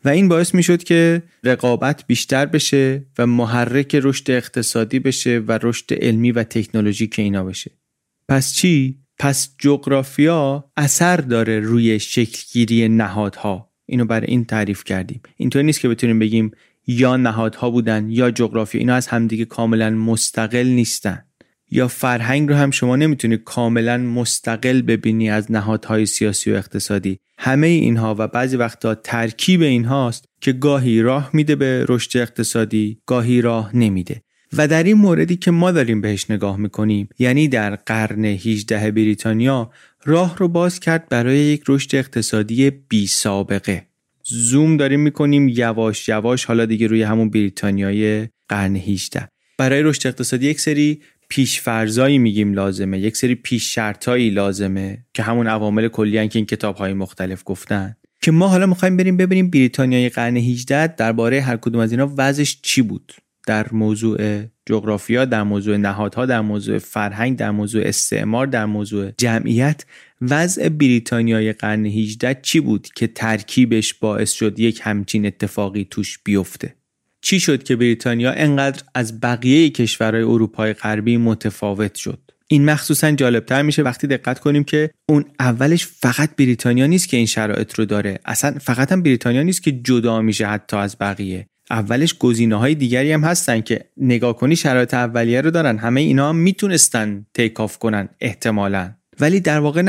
و این باعث میشد که رقابت بیشتر بشه و محرک رشد اقتصادی بشه و رشد علمی و تکنولوژیک اینا بشه. پس چی؟ پس جغرافیا اثر داره روی شکلگیری نهادها. اینو برای این تعریف کردیم. اینطور نیست که بتونیم بگیم یا نهادها بودن یا جغرافیا. اینا از همدیگه کاملا مستقل نیستن. یا فرهنگ رو هم شما نمیتونی کاملا مستقل ببینی از نهادهای سیاسی و اقتصادی. همه اینها و بعضی وقتا ترکیب اینهاست که گاهی راه میده به رشد اقتصادی، گاهی راه نمیده. و در این موردی که ما داریم بهش نگاه میکنیم، یعنی در قرن 18 بریتانیا راه رو باز کرد برای یک رشد اقتصادی بی سابقه. زوم داریم میکنیم یواش یواش حالا دیگه روی همون بریتانیای قرن 18. برای رشد اقتصادی یک سری پیش‌فرضایی میگیم لازمه، یک سری پیش شرطایی لازمه که همون عوامل کلی ان که این کتاب‌های مختلف گفتن، که ما حالا می‌خوایم بریم ببینیم بریتانیای قرن 18 درباره هر کدوم از اینا وضعش چی بود در موضوع جغرافیا، در موضوع نهادها، در موضوع فرهنگ، در موضوع استعمار، در موضوع جمعیت. وضع بریتانیای قرن 18 چی بود که ترکیبش باعث شد یک همچین اتفاقی توش بیفته؟ چی شد که بریتانیا انقدر از بقیه کشورهای اروپای غربی متفاوت شد؟ این مخصوصا جالبتر میشه وقتی دقت کنیم که اون اولش فقط بریتانیا نیست که این شرایط رو داره. اصلا فقط هم بریتانیا نیست که جدا میشه حتی از بقیه. اولش گزینه‌های دیگری هم هستن که نگاه کنی شرایط اولیه رو دارن. همه اینا هم میتونستن تیک آف کنن احتمالاً، ولی در واقع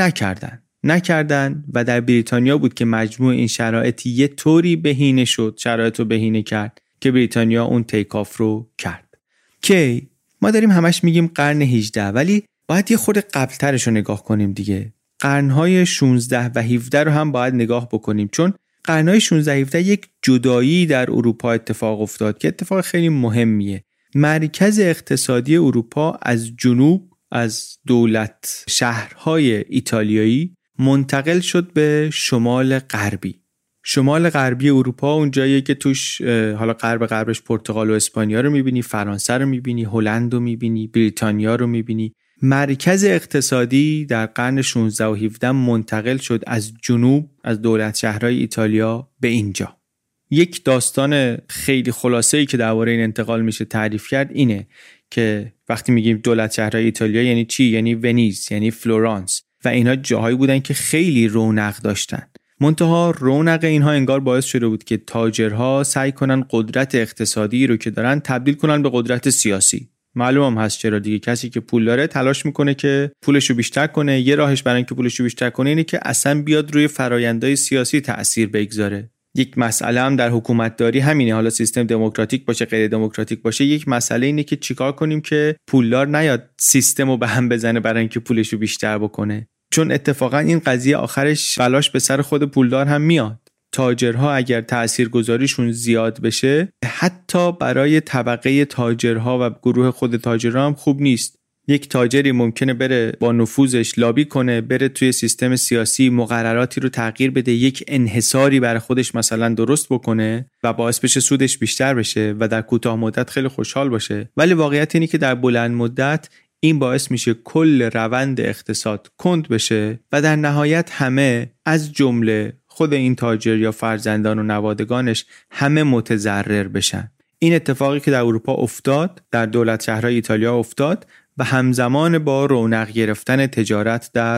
نکردن و در بریتانیا بود که مجموع این شرایط یه طوری بهینه شد، شرایط رو بهینه کرد که بریتانیا اون تیک آف رو کرد. که ما داریم همش میگیم قرن 18، ولی باید یه خورده قبلترش رو نگاه کنیم دیگه. قرنهای 16 و 17 رو هم باید نگاه بکنیم، چون قرنهای 16 و 17 یک جدایی در اروپا اتفاق افتاد که اتفاق خیلی مهمیه. مرکز اقتصادی اروپا از جنوب، از دولت شهرهای ایتالیایی منتقل شد به شمال غربی. شمال غربی اروپا اون جاییه که توش حالا غربش پرتغال و اسپانیا رو میبینی، فرانسه رو میبینی، هلند رو میبینی، بریتانیا رو میبینی. مرکز اقتصادی در قرن 16 و 17 منتقل شد از جنوب، از دولت شهرهای ایتالیا به اینجا. یک داستان خیلی خلاصه‌ای که درباره این انتقال میشه تعریف کرد اینه که وقتی میگیم دولت شهرهای ایتالیا یعنی چی؟ یعنی ونیز، یعنی فلورانس، و اینا جاهایی بودن که خیلی رونق داشتن. منتها رونق اینها انگار باعث شده بود که تاجرها سعی کنن قدرت اقتصادی رو که دارن تبدیل کنن به قدرت سیاسی. معلوم هم هست چرا دیگه. کسی که پول داره تلاش میکنه که پولش رو بیشتر کنه. یه راهش برای اینکه پولش رو بیشتر کنه اینه که اصلا بیاد روی فرآیندهای سیاسی تأثیر بگذاره. یک مسئله هم در حکومتداری همینه، حالا سیستم دموکراتیک باشه غیر دموکراتیک باشه. یک مسئله اینه که چیکار کنیم که پولدار نیاد سیستم رو به هم بزنه برای اینکه پولش رو بیشتر بکنه، چون اتفاقا این قضیه آخرش بلاش به سر خود پولدار هم میاد. تاجرها اگر تاثیرگذاریشون زیاد بشه، حتی برای طبقه تاجرها و گروه خود تاجرها هم خوب نیست. یک تاجری ممکنه بره با نفوذش لابی کنه، بره توی سیستم سیاسی مقرراتی رو تغییر بده، یک انحصاری برای خودش مثلا درست بکنه و باعث بشه سودش بیشتر بشه و در کوتاه مدت خیلی خوشحال باشه. ولی واقعیت اینه که در بلند مدت این باعث میشه کل روند اقتصاد کند بشه و در نهایت همه از جمله خود این تاجر یا فرزندان و نوادگانش همه متضرر بشن. این اتفاقی که در اروپا افتاد، در دولت شهرهای ایتالیا افتاد و همزمان با رونق گرفتن تجارت در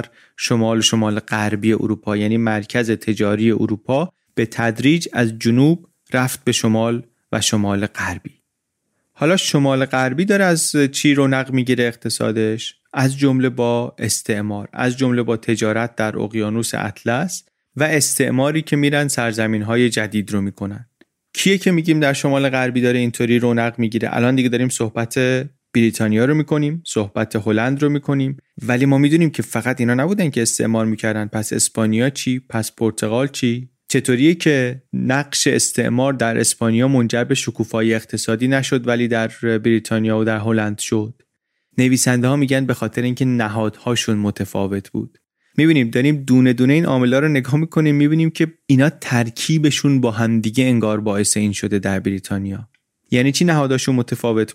شمال غربی اروپا، یعنی مرکز تجاری اروپا به تدریج از جنوب رفت به شمال و شمال غربی. حالا شمال غربی داره از چی رونق میگیره اقتصادش؟ از جمله با استعمار، از جمله با تجارت در اقیانوس اطلس و استعماری که میرن سرزمین‌های جدید رو میکنن. کیه که میگیم در شمال غربی داره اینطوری رونق میگیره؟ الان دیگه داریم صحبت بریتانیا رو میکنیم، صحبت هلند رو میکنیم، ولی ما میدونیم که فقط اینا نبودن که استعمار میکردن. پس اسپانیا چی؟ پس پرتغال چی؟ چطوریه که نقش استعمار در اسپانیا منجر به شکوفایی اقتصادی نشد ولی در بریتانیا و در هلند شد؟ نویسنده ها میگن به خاطر اینکه نهادهاشون متفاوت بود. میبینیم داریم دونه دونه این عاملا رو نگاه میکنیم، میبینیم که اینا ترکیبشون با هم دیگه انگار باعث این شده در بریتانیا. یعنی چی نهادهاشون متفاوت بود؟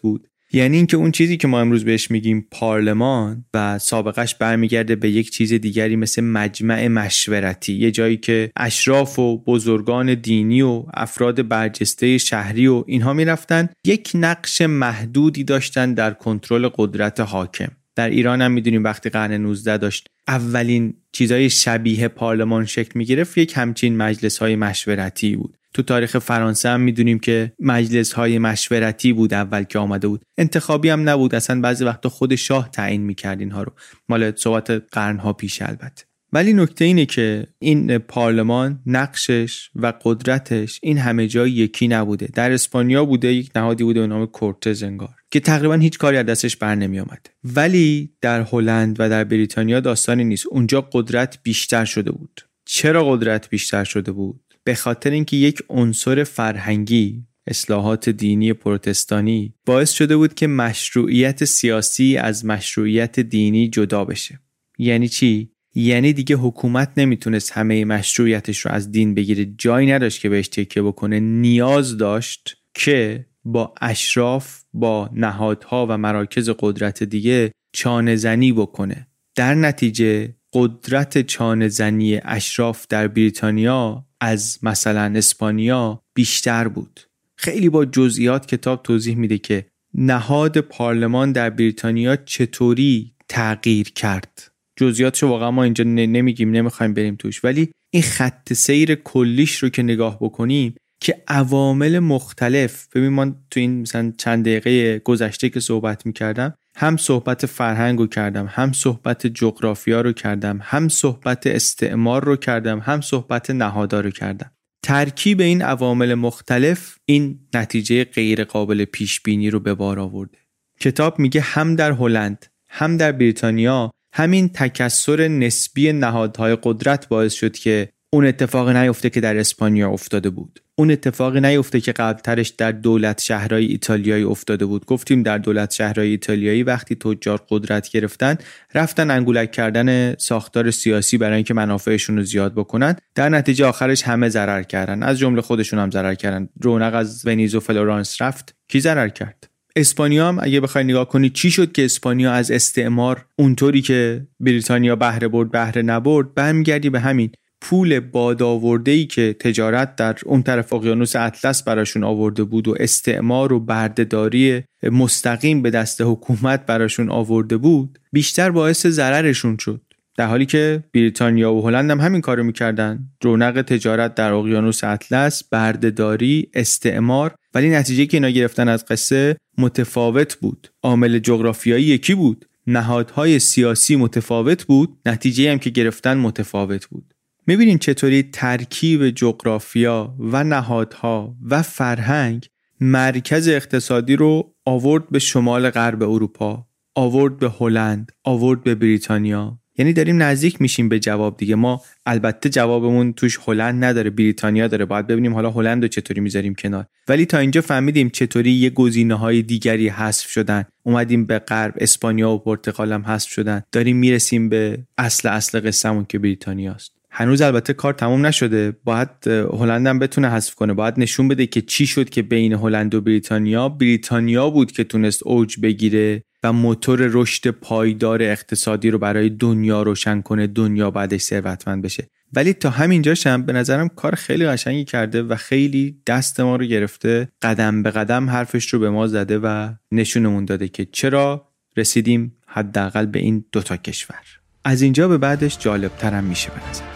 یعنی اینکه اون چیزی که ما امروز بهش میگیم پارلمان و سابقش برمیگرده به یک چیز دیگری مثل مجمع مشورتی، یه جایی که اشراف و بزرگان دینی و افراد برجسته شهری و اینها میرفتن یک نقش محدودی داشتن در کنترل قدرت حاکم. در ایران هم میدونیم وقتی قرن 19 داشت اولین چیزای شبیه پارلمان شکل میگرفت، یک همچین مجلس‌های مشورتی بود. تو تاریخ فرانسه هم میدونیم که مجلس‌های مشورتی بود اول که آمده بود، انتخابی هم نبود، اصلا بعضی وقتا خود شاه تعیین میکرد اینها رو، مال صحبت قرنها پیش البته. ولی نکته اینه که این پارلمان نقشش و قدرتش این همه جای یکی نبوده. در اسپانیا بوده، یک نهادی بوده به نام کورتز انگار که تقریبا هیچ کاری از دستش بر نمی آمد. ولی در هلند و در بریتانیا داستانی نیست، اونجا قدرت بیشتر شده بود. چرا قدرت بیشتر شده بود؟ به خاطر اینکه یک عنصر فرهنگی، اصلاحات دینی پروتستانی، باعث شده بود که مشروعیت سیاسی از مشروعیت دینی جدا بشه. یعنی چی؟ یعنی دیگه حکومت نمیتونست همه مشروعیتش رو از دین بگیره، جایی نداشت که بهش تکیه بکنه، نیاز داشت که با اشراف، با نهادها و مراکز قدرت دیگه چانه زنی بکنه. در نتیجه قدرت چانه زنی اشراف در بریتانیا از مثلا اسپانیا بیشتر بود. خیلی با جزئیات کتاب توضیح میده که نهاد پارلمان در بریتانیا چطوری تغییر کرد. جزئیاتشو واقعا ما اینجا نمیگیم، نمیخوایم بریم توش، ولی این خط سیر کلیش رو که نگاه بکنیم که عوامل مختلف، ببین من تو این مثلا چند دقیقه گذشته که صحبت میکردم، هم صحبت فرهنگ رو کردم، هم صحبت جغرافیا رو کردم، هم صحبت استعمار رو کردم، هم صحبت نهادها رو کردم. ترکیب این عوامل مختلف این نتیجه غیر قابل پیش بینی رو به بار آورده. کتاب میگه هم در هلند هم در بریتانیا همین تکثر نسبی نهادهای قدرت باعث شد که اون اتفاق نیفته که در اسپانیا افتاده بود. اون اتفاق نیفته که قبلترش در دولت شهرهای ایتالیایی افتاده بود. گفتیم در دولت شهرهای ایتالیایی وقتی تجار قدرت گرفتن، رفتن انگولک کردن ساختار سیاسی برای اینکه منافعشون رو زیاد بکنن، در نتیجه آخرش همه ضرر کردن، از جمله خودشون هم ضرر کردن. رونق از ونیز و فلورانس رفت، کی ضرر کرد؟ اسپانیا هم اگه بخوای نگاه کنی چی شد که اسپانیا از استعمار اونطوری که بریتانیا بهره برد بهره نبرد، برمیگردی به همین پول بادآورده‌ای که تجارت در اون طرف اقیانوس اطلس براشون آورده بود و استعمار و بردهداری مستقیم به دست حکومت براشون آورده بود، بیشتر باعث ضررشون شد. در حالی که بریتانیا و هلند هم همین کارو میکردن، رونق تجارت در اقیانوس اطلس، بردهداری، استعمار، ولی نتیجه که اینا گرفتن از قصه متفاوت بود. عامل جغرافیایی یکی بود، نهادهای سیاسی متفاوت بود، نتیجه هم که گرفتن متفاوت بود. میبینین چطوری ترکیب جغرافیا و نهادها و فرهنگ مرکز اقتصادی رو آورد به شمال غرب اروپا، آورد به هلند، آورد به بریتانیا. یعنی داریم نزدیک میشیم به جواب دیگه. ما البته جوابمون توش هلند نداره، بریتانیا داره، باید ببینیم حالا هلند رو چطوری میذاریم کنار. ولی تا اینجا فهمیدیم چطوری یه گزینه‌های دیگری حذف شدن، اومدیم به غرب، اسپانیا و پرتغال هم حذف شدن، داریم میرسیم به اصل قصه‌مون که بریتانیاست. هنوز البته کار تموم نشده، باید هلند هم بتونه حذف کنه، باید نشون بده که چی شد که بین هلند و بریتانیا بود که تونست اوج بگیره و موتور رشد پایدار اقتصادی رو برای دنیا روشن کنه، دنیا بعدش ثروتمند بشه. ولی تا همینجاش هم به نظرم کار خیلی قشنگی کرده و خیلی دست ما رو گرفته، قدم به قدم حرفش رو به ما زده و نشونمون داده که چرا رسیدیم حداقل به این دوتا کشور. از اینجا به بعدش جالب‌تر هم میشه به نظر.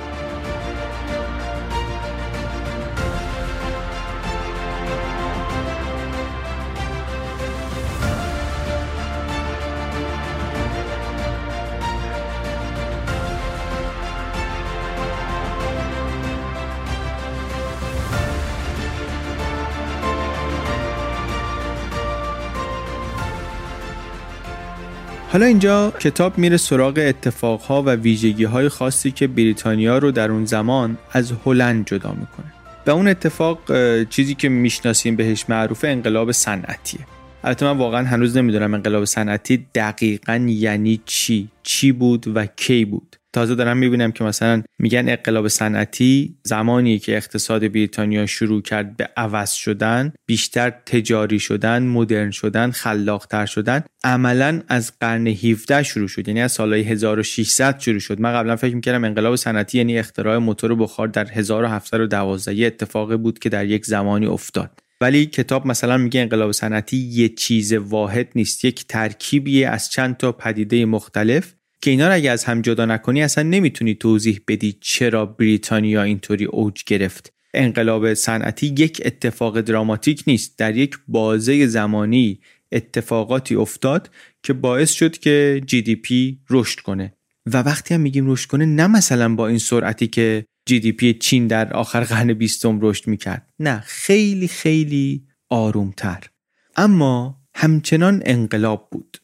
حالا اینجا کتاب میره سراغ اتفاقها و ویژگی‌های خاصی که بریتانیا رو در اون زمان از هلند جدا میکنه. به اون اتفاق چیزی که میشناسیم بهش معروفه انقلاب صنعتیه. البته من واقعا هنوز نمیدونم انقلاب صنعتی دقیقاً یعنی چی بود و کی بود. تازه دارم میبینم که مثلا میگن انقلاب صنعتی زمانی که اقتصاد بریتانیا شروع کرد به عوض شدن، بیشتر تجاری شدن، مدرن شدن، خلاق‌تر شدن، عملاً از قرن 17 شروع شد. یعنی از سالهای 1600 شروع شد. من قبلا فکر می‌کردم انقلاب صنعتی یعنی اختراع موتور بخار در 1712، یه اتفاقی بود که در یک زمانی افتاد. ولی کتاب مثلا میگه انقلاب صنعتی یه چیز واحد نیست، یک ترکیبیه از چند تا پدیده مختلف که اینا رو اگه از هم جدا نکنی اصلا نمیتونی توضیح بدی چرا بریتانیا اینطوری اوج گرفت. انقلاب صنعتی یک اتفاق دراماتیک نیست، در یک بازه زمانی اتفاقاتی افتاد که باعث شد که GDP رشد کنه. و وقتی هم میگیم رشد کنه، نه مثلا با این سرعتی که GDP چین در آخر قرن 20 رشد میکرد، نه، خیلی خیلی آرومتر، اما همچنان انقلاب بود.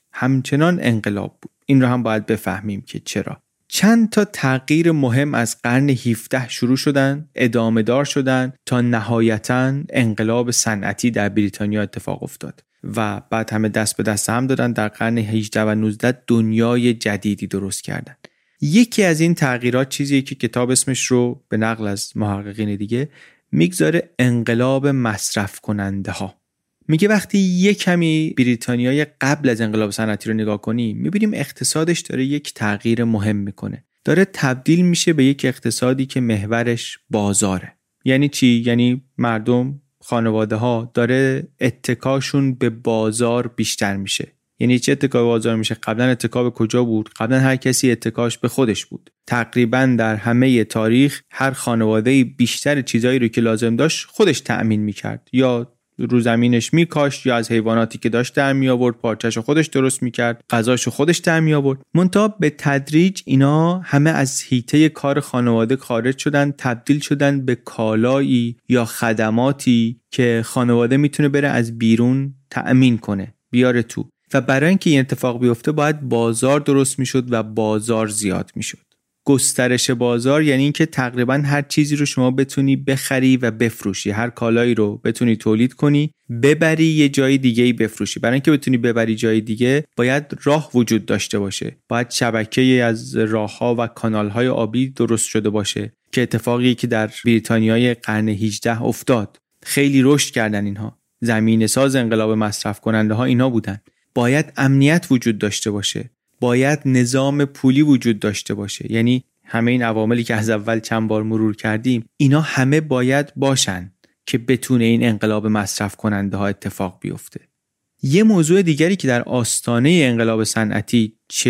این رو هم باید بفهمیم که چرا. چند تا تغییر مهم از قرن 17 شروع شدن، ادامه دار شدن تا نهایتاً انقلاب صنعتی در بریتانیا اتفاق افتاد و بعد همه دست به دست هم دادن، در قرن 18 و 19 دنیای جدیدی درست کردن. یکی از این تغییرات چیزیه که کتاب اسمش رو به نقل از محققین دیگه میگذاره انقلاب مصرف کننده ها. میگه وقتی یک کمی بریتانیای قبل از انقلاب صنعتی رو نگاه کنیم، میبینیم اقتصادش داره یک تغییر مهم میکنه. داره تبدیل میشه به یک اقتصادی که محورش بازاره. یعنی چی؟ یعنی مردم، خانواده ها داره اتکاشون به بازار بیشتر میشه. یعنی چه اتکا به بازار میشه؟ قبلا اتکا به کجا بود؟ قبلا هر کسی اتکاش به خودش بود. تقریبا در همه تاریخ هر خانواده بیشتر چیزایی رو که لازم داشت خودش تأمین میکرد، یا رو زمینش میکاشت یا از حیواناتی که داشت در می آورد، پارچه‌شو خودش درست میکرد، غذاشو خودش در می آورد. منتها به تدریج اینا همه از حیطه کار خانواده خارج شدن، تبدیل شدن به کالایی یا خدماتی که خانواده میتونه بره از بیرون تأمین کنه، بیاره تو. و برای اینکه این اتفاق بیفته باید بازار درست میشد و بازار زیاد میشد. گسترش بازار یعنی اینکه تقریبا هر چیزی رو شما بتونی بخری و بفروشی، هر کالایی رو بتونی تولید کنی، ببری یه جای دیگه‌ای بفروشی. برای اینکه بتونی ببری جای دیگه باید راه وجود داشته باشه، باید شبکه‌ای از راه‌ها و کانال‌های آبی درست شده باشه، که اتفاقی که در بریتانیای قرن 18 افتاد. خیلی رشد کردن اینها. زمینه ساز انقلاب مصرف کننده ها اینا بودن. باید امنیت وجود داشته باشه، باید نظام پولی وجود داشته باشه. یعنی همه این عواملی که از اول چند بار مرور کردیم، اینا همه باید باشن که بتونه این انقلاب مصرف کننده ها اتفاق بیفته. یه موضوع دیگری که در آستانه انقلاب صنعتی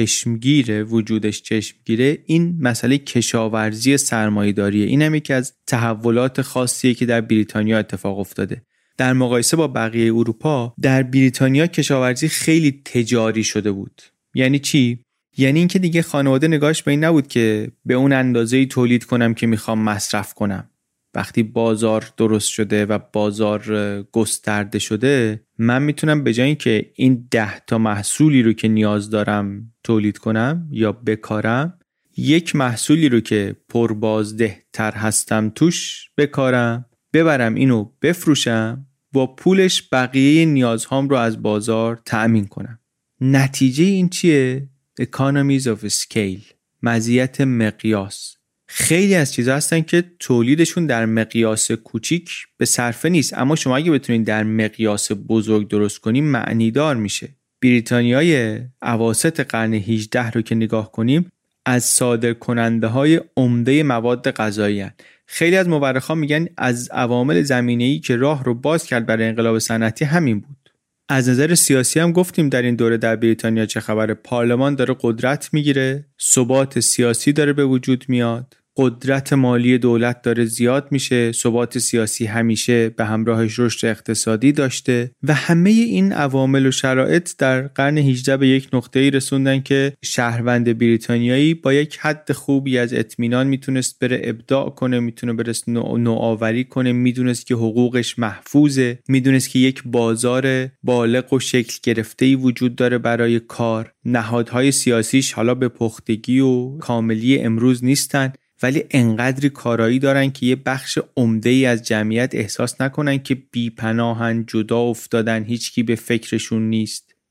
وجودش چشمگیره، این مسئله کشاورزی سرمایه‌داریه. این هم یکی از تحولات خاصیه که در بریتانیا اتفاق افتاده. در مقایسه با بقیه اروپا، در بریتانیا کشاورزی خیلی تجاری شده بود. یعنی چی؟ یعنی اینکه دیگه خانواده نگاهش به این نبود که به اون اندازه‌ای تولید کنم که میخوام مصرف کنم. وقتی بازار درست شده و بازار گسترده شده، من میتونم به جای اینکه این 10 تا محصولی رو که نیاز دارم تولید کنم یا بکارم، یک محصولی رو که پربازده تر هستم توش بکارم، ببرم اینو بفروشم، با پولش بقیه نیازهام رو از بازار تأمین کنم. نتیجه این چیه؟ Economies of scale، مزیت مقیاس. خیلی از چیزا هستن که تولیدشون در مقیاس کوچیک به صرفه نیست، اما شما اگه بتونید در مقیاس بزرگ درست کنیم معنی دار میشه. بریتانیای اواسط قرن 18 رو که نگاه کنیم، از صادرکننده های عمده مواد غذایی هستند. خیلی از مورخان میگن از عوامل زمینه‌ای که راه رو باز کرد برای انقلاب صنعتی همین بود. از نظر سیاسی هم گفتیم در این دوره در بریتانیا چه خبره. پارلمان داره قدرت میگیره، ثبات سیاسی داره به وجود میاد، قدرت مالی دولت داره زیاد میشه، ثبات سیاسی همیشه به همراهش رشد اقتصادی داشته و همه این عوامل و شرایط در قرن 18 به یک نقطه‌ای رسوندن که شهروند بریتانیایی با یک حد خوبی از اطمینان میتونست بره ابداع کنه، میتونه بره نوآوری کنه، میدونست که حقوقش محفوظه، میدونست که یک بازار بالغ و شکل گرفته‌ای وجود داره برای کار. نهادهای سیاسیش حالا به پختگی و کاملی امروز نیستن، ولی انقدری کارایی دارن که یه بخش عمده‌ای از جمعیت احساس نکنن که بی‌پناهن، جدا افتادن، هیچکی به فکرشون نیست.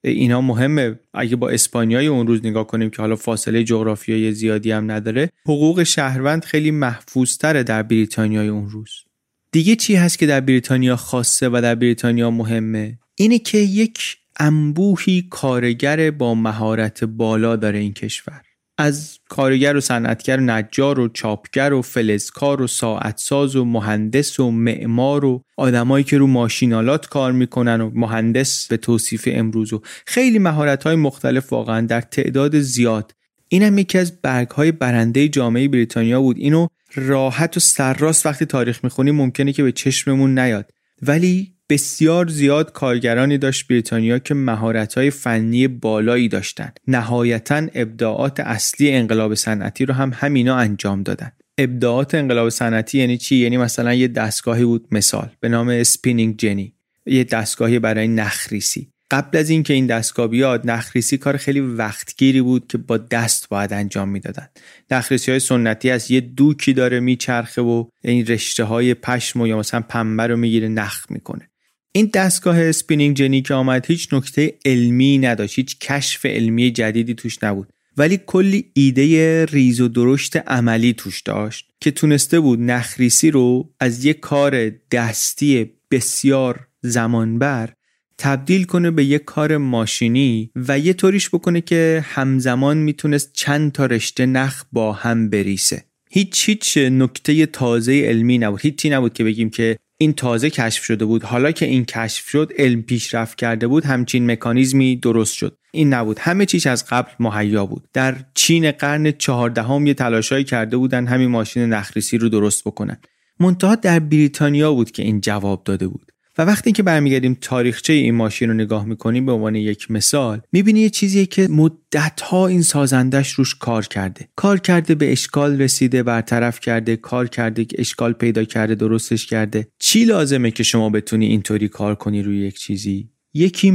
اینا مهمه. اگه با اسپانیای اون روز نگاه کنیم که حالا فاصله جغرافیایی زیادی هم نداره، حقوق شهروند خیلی محفوظتره در بریتانیای اون روز. دیگه چی هست که در بریتانیا خاصه و در بریتانیا مهمه؟ اینه که یک انبوهی کارگر با مهارت بالا داره این کشور. از کارگر و صنعتگر و نجار و چاپگر و فلزکار و ساعتساز و مهندس و معمار و آدمایی که رو ماشینالات کار میکنن و مهندس به توصیف امروز و خیلی مهارت‌های مختلف واقعا در تعداد زیاد. اینم یکی از برگ‌های برنده جامعه بریتانیا بود. اینو راحت و سرراست وقتی تاریخ میخونیم ممکنه که به چشممون نیاد، ولی بسیار زیاد کارگرانی داشت بریتانیا که مهارت‌های فنی بالایی داشتن. نهایتاً ابداعات اصلی انقلاب صنعتی رو هم همینا انجام دادن. ابداعات انقلاب صنعتی یعنی چی؟ یعنی مثلا یه دستگاهی بود مثال به نام اسپینینگ جنی، یه دستگاهی برای نخریسی. قبل از این که این دستگاه بیاد، نخریسی کار خیلی وقتگیری بود که با دست باید انجام میدادن. نخریسی‌های سنتی از یه دوکی داره میچرخه و این رشته‌های پشم و یا مثلا پنبه رو میگیره نخ میکنه. این دستگاه اسپینینگ جنی که آمد هیچ نکته علمی نداشت، هیچ کشف علمی جدیدی توش نبود، ولی کلی ایده ریز و درشت عملی توش داشت که تونسته بود نخریسی رو از یک کار دستی بسیار زمانبر تبدیل کنه به یک کار ماشینی و یه طوریش بکنه که همزمان میتونست چند تا رشته نخ با هم بریسه. هیچ نکته تازه علمی نبود، هیچی نبود که بگیم که این تازه کشف شده بود، حالا که این کشف شد علم پیشرفت کرده بود همچین مکانیزمی درست شد. این نبود، همه چیز از قبل مهیا بود. در چین قرن 14 یه تلاشایی کرده بودن همین ماشین نخریسی رو درست بکنن، منتها در بریتانیا بود که این جواب داده بود. و وقتی که برمیگردیم تاریخچه این ماشین رو نگاه میکنیم به عنوان یک مثال، میبینی یه چیزیه که مدت‌ها این سازندش روش کار کرده، به اشکال رسیده، برطرف کرده، کار کرده که اشکال پیدا کرده، درستش کرده. چی لازمه که شما بتونی اینطوری کار کنی روی یک چیزی؟ یکی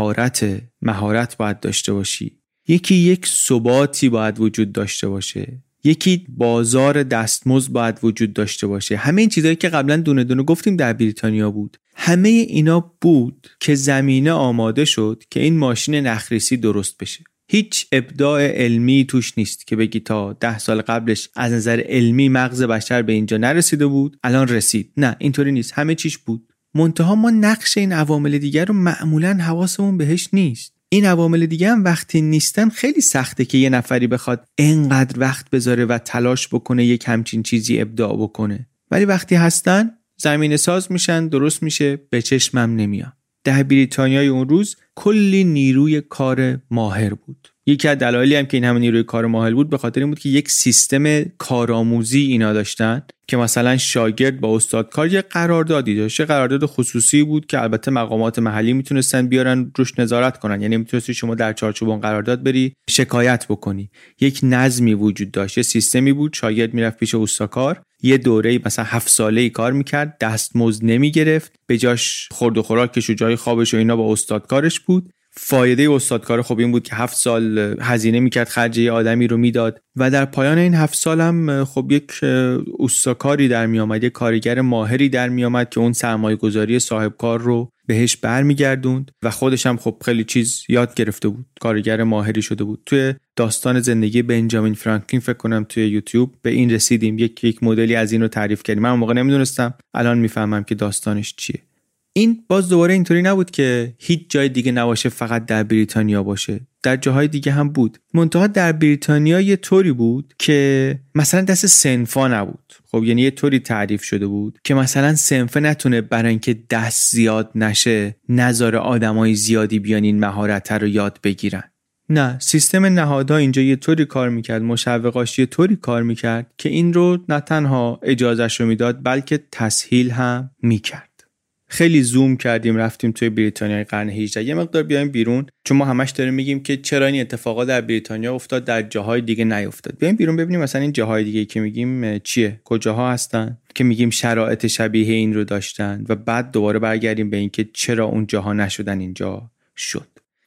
مهارت باید داشته باشی، یکی یک ثباتی باید وجود داشته باشه، یکی بازار دستمزد باید وجود داشته باشه. همه این چیزایی که قبلا دونه دونه گفتیم در بریتانیا بود، همه اینا بود که زمینه آماده شد که این ماشین نخریسی درست بشه. هیچ ابداع علمی توش نیست که بگی تا 10 سال قبلش از نظر علمی مغز بشر به اینجا نرسیده بود الان رسید. نه، اینطوری نیست، همه چیش بود. منتها ما نقش این عوامل دیگر رو معمولاً حواسمون بهش نیست. این عوامل دیگه هم وقتی نیستن خیلی سخته که یه نفری بخواد اینقدر وقت بذاره و تلاش بکنه یک همچین چیزی ابداع بکنه، ولی وقتی هستن زمینه ساز میشن، درست میشه، به چشمم نمیاد. در بریتانیای اون روز کلی نیروی کار ماهر بود. یکی از دلایلی هم که این همه نیروی کار ماهر بود به خاطر این بود که یک سیستم کارآموزی اینا داشتن که مثلا شاگرد با استادکار یه قراردادی داشت، یه قرارداد خصوصی بود که البته مقامات محلی میتونستن بیارن روش نظارت کنن، یعنی میتونستی شما در چارچوب اون قرارداد بری شکایت بکنی. یک نظمی وجود داشت، یه سیستمی بود. شاگرد میرفت پیش استادکار، یه دوره مثلا 7 ساله‌ای کار میکرد، دستمزد نمیگرفت، به جاش خورد و خوراکش و جای خوابش و اینا با استادکارش بود. فایده استادکار خب این بود که 7 سال هزینه میکرد، خرج یه آدمی رو میداد و در پایان این 7 سال هم خب یک استادکاری در میامد، یک کارگر ماهری در میامد که اون سرمایه گذاری صاحب کار رو بهش برمیگردوند و خودش هم خب خیلی چیز یاد گرفته بود، کارگر ماهری شده بود. توی داستان زندگی بنجامین فرانکلین فکر کنم توی یوتیوب به این رسیدیم، یک مدلی از این رو تعریف کردیم. من اون موقع نمیدونستم، الان میفهمم که داستانش چیه. این باز دوباره اینطوری نبود که هیچ جای دیگه نباشه، فقط در بریتانیا باشه، در جاهای دیگه هم بود. منتها در بریتانیا یه طوری بود که مثلا دست صنفا نبود. خب یعنی یه طوری تعریف شده بود که مثلا صنفه نتونه برای اینکه دست زیاد نشه نذاره آدمای زیادی بیان این مهارت رو یاد بگیرن. نه، سیستم نهادها اینجا یه طوری کار میکرد، مشوقاش یه طوری کار میکرد که این رو نه تنها اجازهش رو میداد بلکه تسهیل هم میکرد. خیلی زوم کردیم رفتیم توی بریتانیای قرن 18. یه مقدار بیایم بیرون، چون ما همش داریم میگیم که چرا این اتفاقات در بریتانیا افتاد در جاهای دیگه نیفتاد. بیایم بیرون ببینیم مثلا این جاهای دیگه که میگیم چیه، کجاها هستن که میگیم شرایط شبیه این رو داشتن و بعد دوباره برگردیم به این که چرا اون جاها نشدن اینجا شد.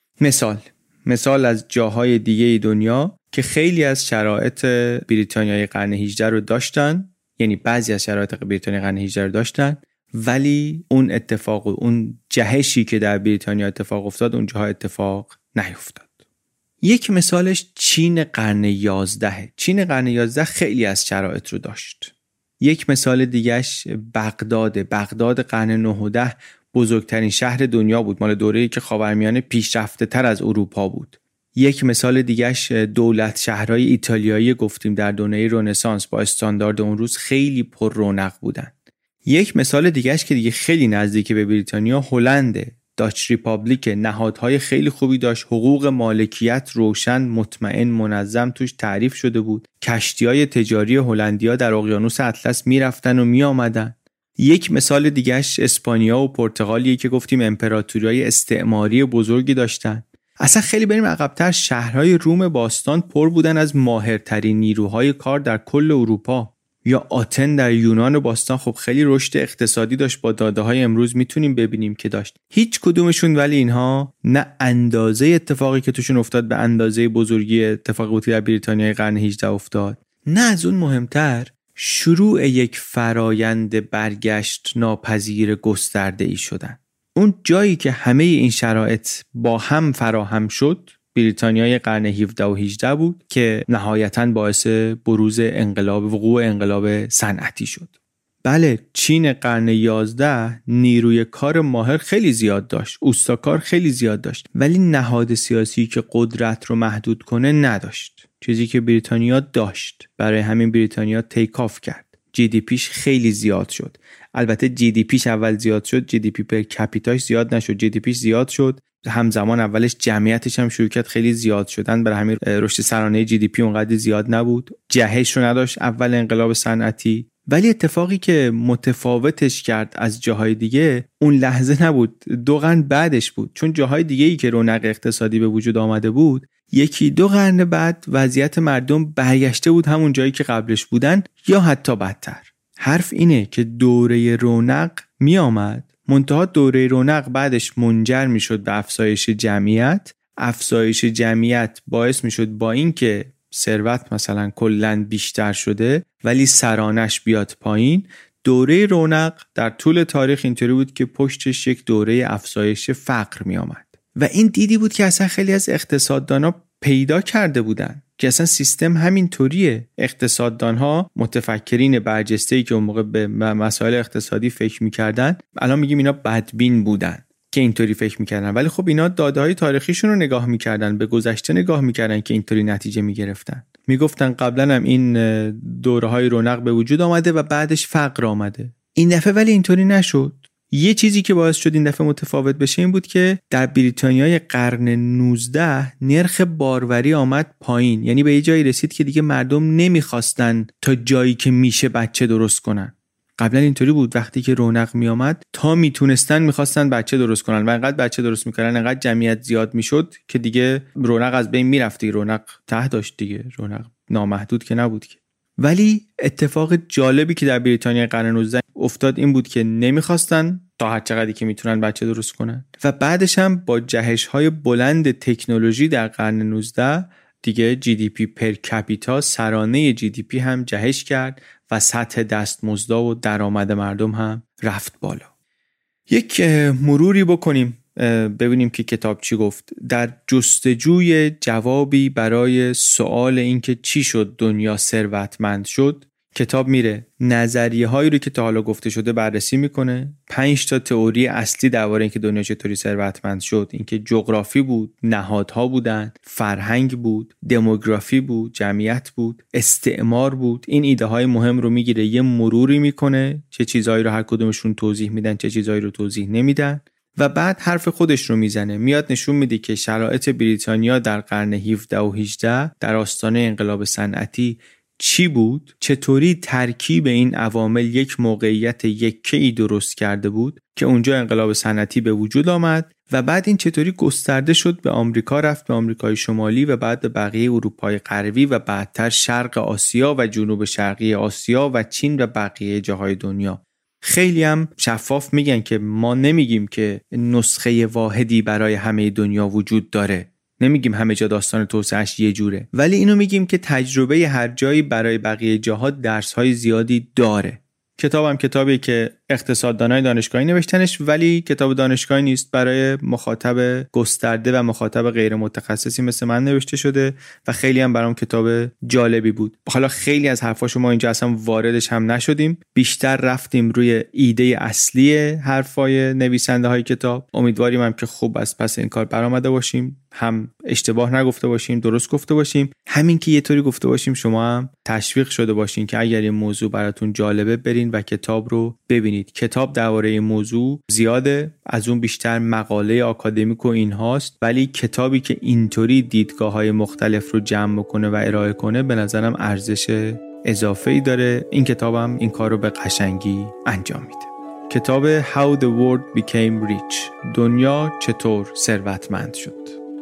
مثال از جاهای دیگه دنیا که خیلی از شرایط بریتانیای قرن 18 رو داشتن، یعنی بعضی از شرایط بریتانیای قرن 18 رو داشتن ولی اون اتفاق و اون جهشی که در بریتانیا اتفاق افتاد اونجاها اتفاق نیفتاد. یک مثالش چین قرن 11. چین قرن 11 خیلی از شرایط رو داشت. یک مثال دیگهش بغداد قرن 9 و 10 بزرگترین شهر دنیا بود، مال دوره‌ای که خاورمیانه پیشرفته تر از اروپا بود. یک مثال دیگهش دولت شهرهای ایتالیایی گفتیم در دوره رنسانس با استاندارد اون روز خیلی پر رونق بودن. یک مثال دیگهش که دیگه خیلی نزدیک به بریتانیا هلنده. داچ ریپابلیک نهادهای خیلی خوبی داشت، حقوق مالکیت روشن، مطمئن، منظم توش تعریف شده بود. کشتی‌های تجاری هلندیا در اقیانوس اطلس میرفتن و میآمدن. یک مثال دیگهش اسپانیا و پرتغالیه که گفتیم امپراتوری‌های استعماری بزرگی داشتن. اصلا خیلی بریم عقب‌تر، شهرهای روم باستان پر بودن از ماهرترین نیروهای کار در کل اروپا. یا آتن در یونان باستان خب خیلی رشد اقتصادی داشت، با داده‌های امروز میتونیم ببینیم که داشت. هیچ کدومشون ولی اینها نه اندازه اتفاقی که توشون افتاد به اندازه بزرگی اتفاقی بود در بریتانیای قرن 18 افتاد، نه از اون مهمتر شروع یک فرایند برگشت ناپذیر گسترده‌ای شدن. اون جایی که همه این شرایط با هم فراهم شد بریتانیای قرن 17 و 18 بود که نهایتاً باعث بروز وقوع انقلاب صنعتی شد. بله، چین قرن 11 نیروی کار ماهر خیلی زیاد داشت، اوستاکار خیلی زیاد داشت، ولی نهاد سیاسی که قدرت رو محدود کنه نداشت، چیزی که بریتانیا داشت. برای همین بریتانیا تیک آف کرد، جی دی پیش خیلی زیاد شد. البته جی دی پیش اول زیاد شد، جی دی پی پر کپیتاش زیاد نشد. جی دی پیش زیاد شد، همزمان اولش جمعیتش هم شروع کرد خیلی زیاد شدن، برای همین رشد سرانه جی دی پی اونقدر زیاد نبود. جهش رو نداشت اول انقلاب صنعتی. ولی اتفاقی که متفاوتش کرد از جاهای دیگه اون لحظه نبود، 2 قرن بعدش بود. چون جاهای دیگه‌ای که رونق اقتصادی به وجود آمده بود، 1-2 قرن بعد وضعیت مردم برگشته بود همون جایی که قبلش بودن یا حتی بدتر. حرف اینه که دوره رونق می آمد، منتها دوره رونق بعدش منجر می شد به افزایش جمعیت. افزایش جمعیت باعث می شد با این که ثروت مثلا کلاً بیشتر شده ولی سرانش بیاد پایین. دوره رونق در طول تاریخ اینطوری بود که پشتش یک دوره افزایش فقر می آمد و این دیدی بود که اصلا خیلی از اقتصاددانا پیدا کرده بودن که اصلا سیستم همین طوریه. اقتصاددانها، متفکرین برجسته‌ای که اون موقع به مسائل اقتصادی فکر می‌کردن، الان میگیم اینا بدبین بودن که اینطوری فکر می‌کردن، ولی خب اینا داده‌های تاریخیشون رو نگاه می‌کردن، به گذشته نگاه می‌کردن که اینطوری نتیجه می‌گرفتن. میگفتن قبلا هم این دوره‌های رونق به وجود آمده و بعدش فقر آمده. این دفعه ولی اینطوری نشد. یه چیزی که باعث شد این دفعه متفاوت بشه این بود که در بریتانیای قرن 19 نرخ باروری آمد پایین. یعنی به یه جایی رسید که دیگه مردم نمیخواستن تا جایی که میشه بچه درست کنن. قبلا اینطوری بود وقتی که رونق می آمد تا میتونستن میخواستن بچه درست کنن و انقدر بچه درست میکردن، انقدر جمعیت زیاد میشد که دیگه رونق از بین میرفت. رونق ته داشت دیگه، رونق نامحدود که نبود که. ولی اتفاق جالبی که در بریتانیا قرن 19 افتاد این بود که نمیخواستن تا هر چقدری که میتونن بچه درست کنن و بعدش هم با جهش‌های بلند تکنولوژی در قرن 19 دیگه جی دی پی پر کپیتا، سرانه جی دی پی هم جهش کرد و سطح دستمزدها و درآمد مردم هم رفت بالا. یک مروری بکنیم ببینیم که کتاب چی گفت. در جستجوی جوابی برای سوال اینکه چی شد دنیا ثروتمند شد، کتاب میره نظریه هایی رو که تا حالا گفته شده بررسی میکنه. 5 تا تئوری اصلی درباره اینکه دنیا چطوری ثروتمند شد، اینکه جغرافی بود، نهادها بودن، فرهنگ بود، دموگرافی بود، جمعیت بود، استعمار بود. این ایده های مهم رو میگیره، یه مروری میکنه، چه چیزایی رو هر کدومشون توضیح میدن، چه چیزایی رو توضیح نمیدن و بعد حرف خودش رو میزنه. میاد نشون میده که شرایط بریتانیا در قرن 17 و 18 در آستانه انقلاب صنعتی چی بود، چطوری ترکیب این عوامل یک موقعیت یکه‌ای درست کرده بود که اونجا انقلاب صنعتی به وجود آمد و بعد این چطوری گسترده شد، به آمریکا رفت، به آمریکای شمالی و بعد به بقیه اروپای غربی و بعدتر شرق آسیا و جنوب شرقی آسیا و چین و بقیه جاهای دنیا. خیلی هم شفاف میگن که ما نمیگیم که نسخه واحدی برای همه دنیا وجود داره، نمیگیم همه جا داستان توسعه‌اش یه جوره، ولی اینو میگیم که تجربه هر جایی برای بقیه جاها درس‌های زیادی داره. کتابم کتابی که اقتصاددانای دانشگاهی نوشتنش، ولی کتاب دانشگاهی نیست، برای مخاطب گسترده و مخاطب غیر متخصصی مثل من نوشته شده و خیلی هم برام کتاب جالبی بود. حالا خیلی از حرفاشو ما اینجا اصلا واردش هم نشدیم، بیشتر رفتیم روی ایده اصلی حرفای نویسنده های کتاب. امیدواریم هم که خوب از پس این کار برآمده باشیم، هم اشتباه نگفته باشیم، درست گفته باشیم، همین که یه طوری گفته باشیم شما هم تشویق شده باشین که اگر این موضوع براتون جالبه برین و کتاب رو ببینید. کتاب درباره این موضوع زیاده، از اون بیشتر مقاله آکادمیک و اینهاست، ولی کتابی که اینطوری دیدگاه‌های مختلف رو جمع کنه و ارائه کنه به نظرم ارزش اضافه‌ای داره. این کتابم این کار رو به قشنگی انجام میده. کتاب How the World Became Rich، دنیا چطور ثروتمند شد.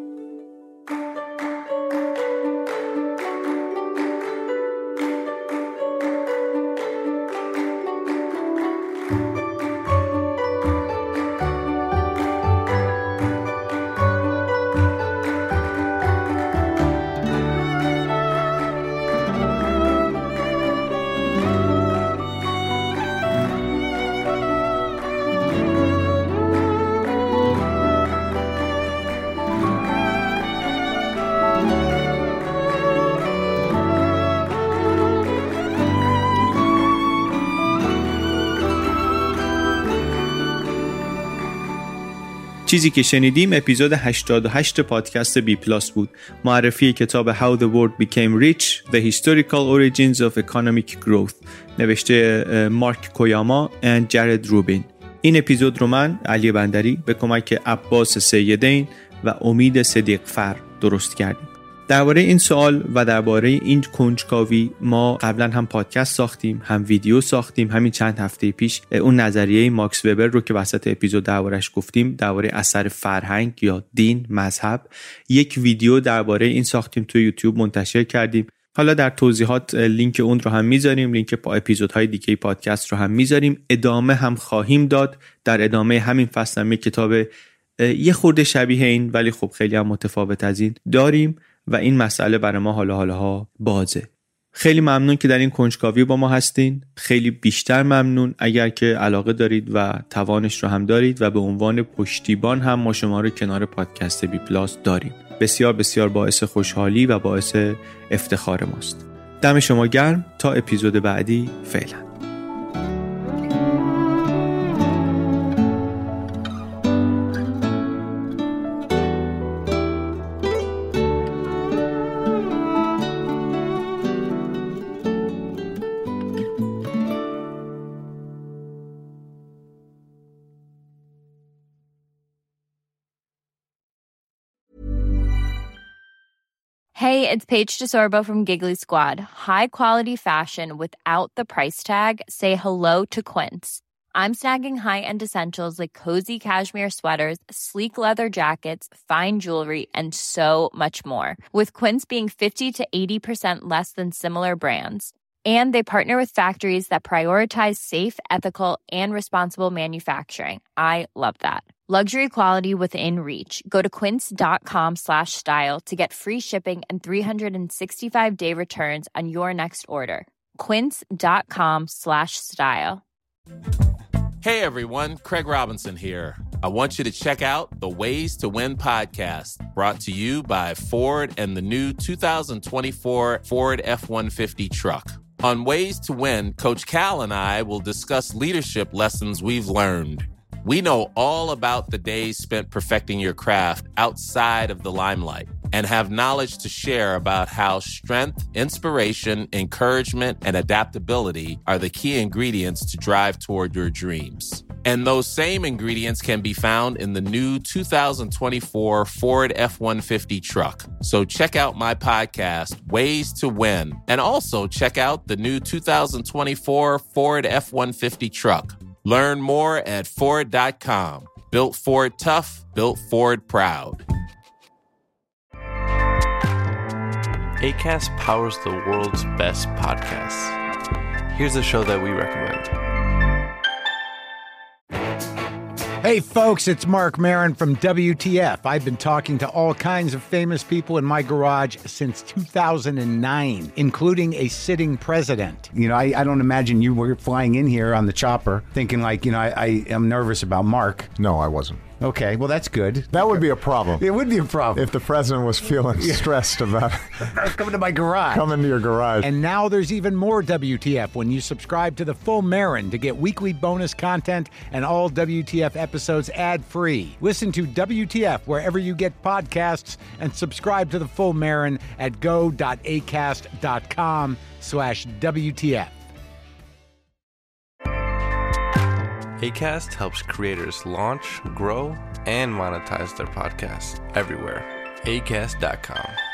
چیزی که شنیدیم اپیزود 88 پادکست بی پلاس بود. معرفی کتاب How the World Became Rich: The Historical Origins of Economic Growth نوشته مارک کویاما و جرد روبین. این اپیزود رو من علی بندری به کمک عباس سیدین و امید صدیقفر درست کردیم. درباره این سوال و درباره این کنجکاوی ما قبلا هم پادکست ساختیم، هم ویدیو ساختیم. همین چند هفته پیش اون نظریه ماکس وبر رو که وسط اپیزود دربارش گفتیم، درباره اثر فرهنگ یا دین، مذهب، یک ویدیو درباره این ساختیم، تو یوتیوب منتشر کردیم. حالا در توضیحات لینک اون رو هم میذاریم، لینک اپیزودهای دیگه پادکست رو هم میذاریم. ادامه هم خواهیم داد. در ادامه همین فصل هم کتاب یه خورده شبیه این ولی خب خیلی هم متفاوت از این داریم و این مسئله برای ما حالا بازه. خیلی ممنون که در این کنجکاوی با ما هستین. خیلی بیشتر ممنون اگر که علاقه دارید و توانش رو هم دارید و به عنوان پشتیبان هم ما شما رو کنار پادکست بی پلاس داریم. بسیار بسیار باعث خوشحالی و باعث افتخار ماست. دم شما گرم. تا اپیزود بعدی، فعلا. Hey, it's Paige DeSorbo from Giggly Squad. High quality fashion without the price tag. Say hello to Quince. I'm snagging high-end essentials like cozy cashmere sweaters, sleek leather jackets, fine jewelry, and so much more. With Quince being 50 to 80% less than similar brands. And they partner with factories that prioritize safe, ethical, and responsible manufacturing. I love that. Luxury quality within reach. Go to quince.com/style to get free shipping and 365-day returns on your next order. quince.com/style. Hey everyone, Craig Robinson here. I want you to check out the Ways to Win podcast, brought to you by Ford and the new 2024 Ford F-150 truck. On Ways to Win, Coach Cal and I will discuss leadership lessons we've learned. We know all about the days spent perfecting your craft outside of the limelight and have knowledge to share about how strength, inspiration, encouragement, and adaptability are the key ingredients to drive toward your dreams. And those same ingredients can be found in the new 2024 Ford F-150 truck. So check out my podcast, Ways to Win, and also check out the new 2024 Ford F-150 truck. Learn more at Ford.com. Built Ford tough, built Ford proud. Acast powers the world's best podcasts. Here's a show that we recommend. Hey folks, it's Mark Maron from WTF. I've been talking to all kinds of famous people in my garage since 2009, including a sitting president. You know, I don't imagine you were flying in here on the chopper thinking like, you know, I am nervous about Mark. No, I wasn't. Okay, well, that's good. That would be a problem. It would be a problem. If the president was feeling stressed about coming to my garage. Coming to your garage. And now there's even more WTF when you subscribe to the Full Marin to get weekly bonus content and all WTF episodes ad-free. Listen to WTF wherever you get podcasts and subscribe to the Full Marin at go.acast.com/WTF. Acast helps creators launch, grow, and monetize their podcasts everywhere. Acast.com.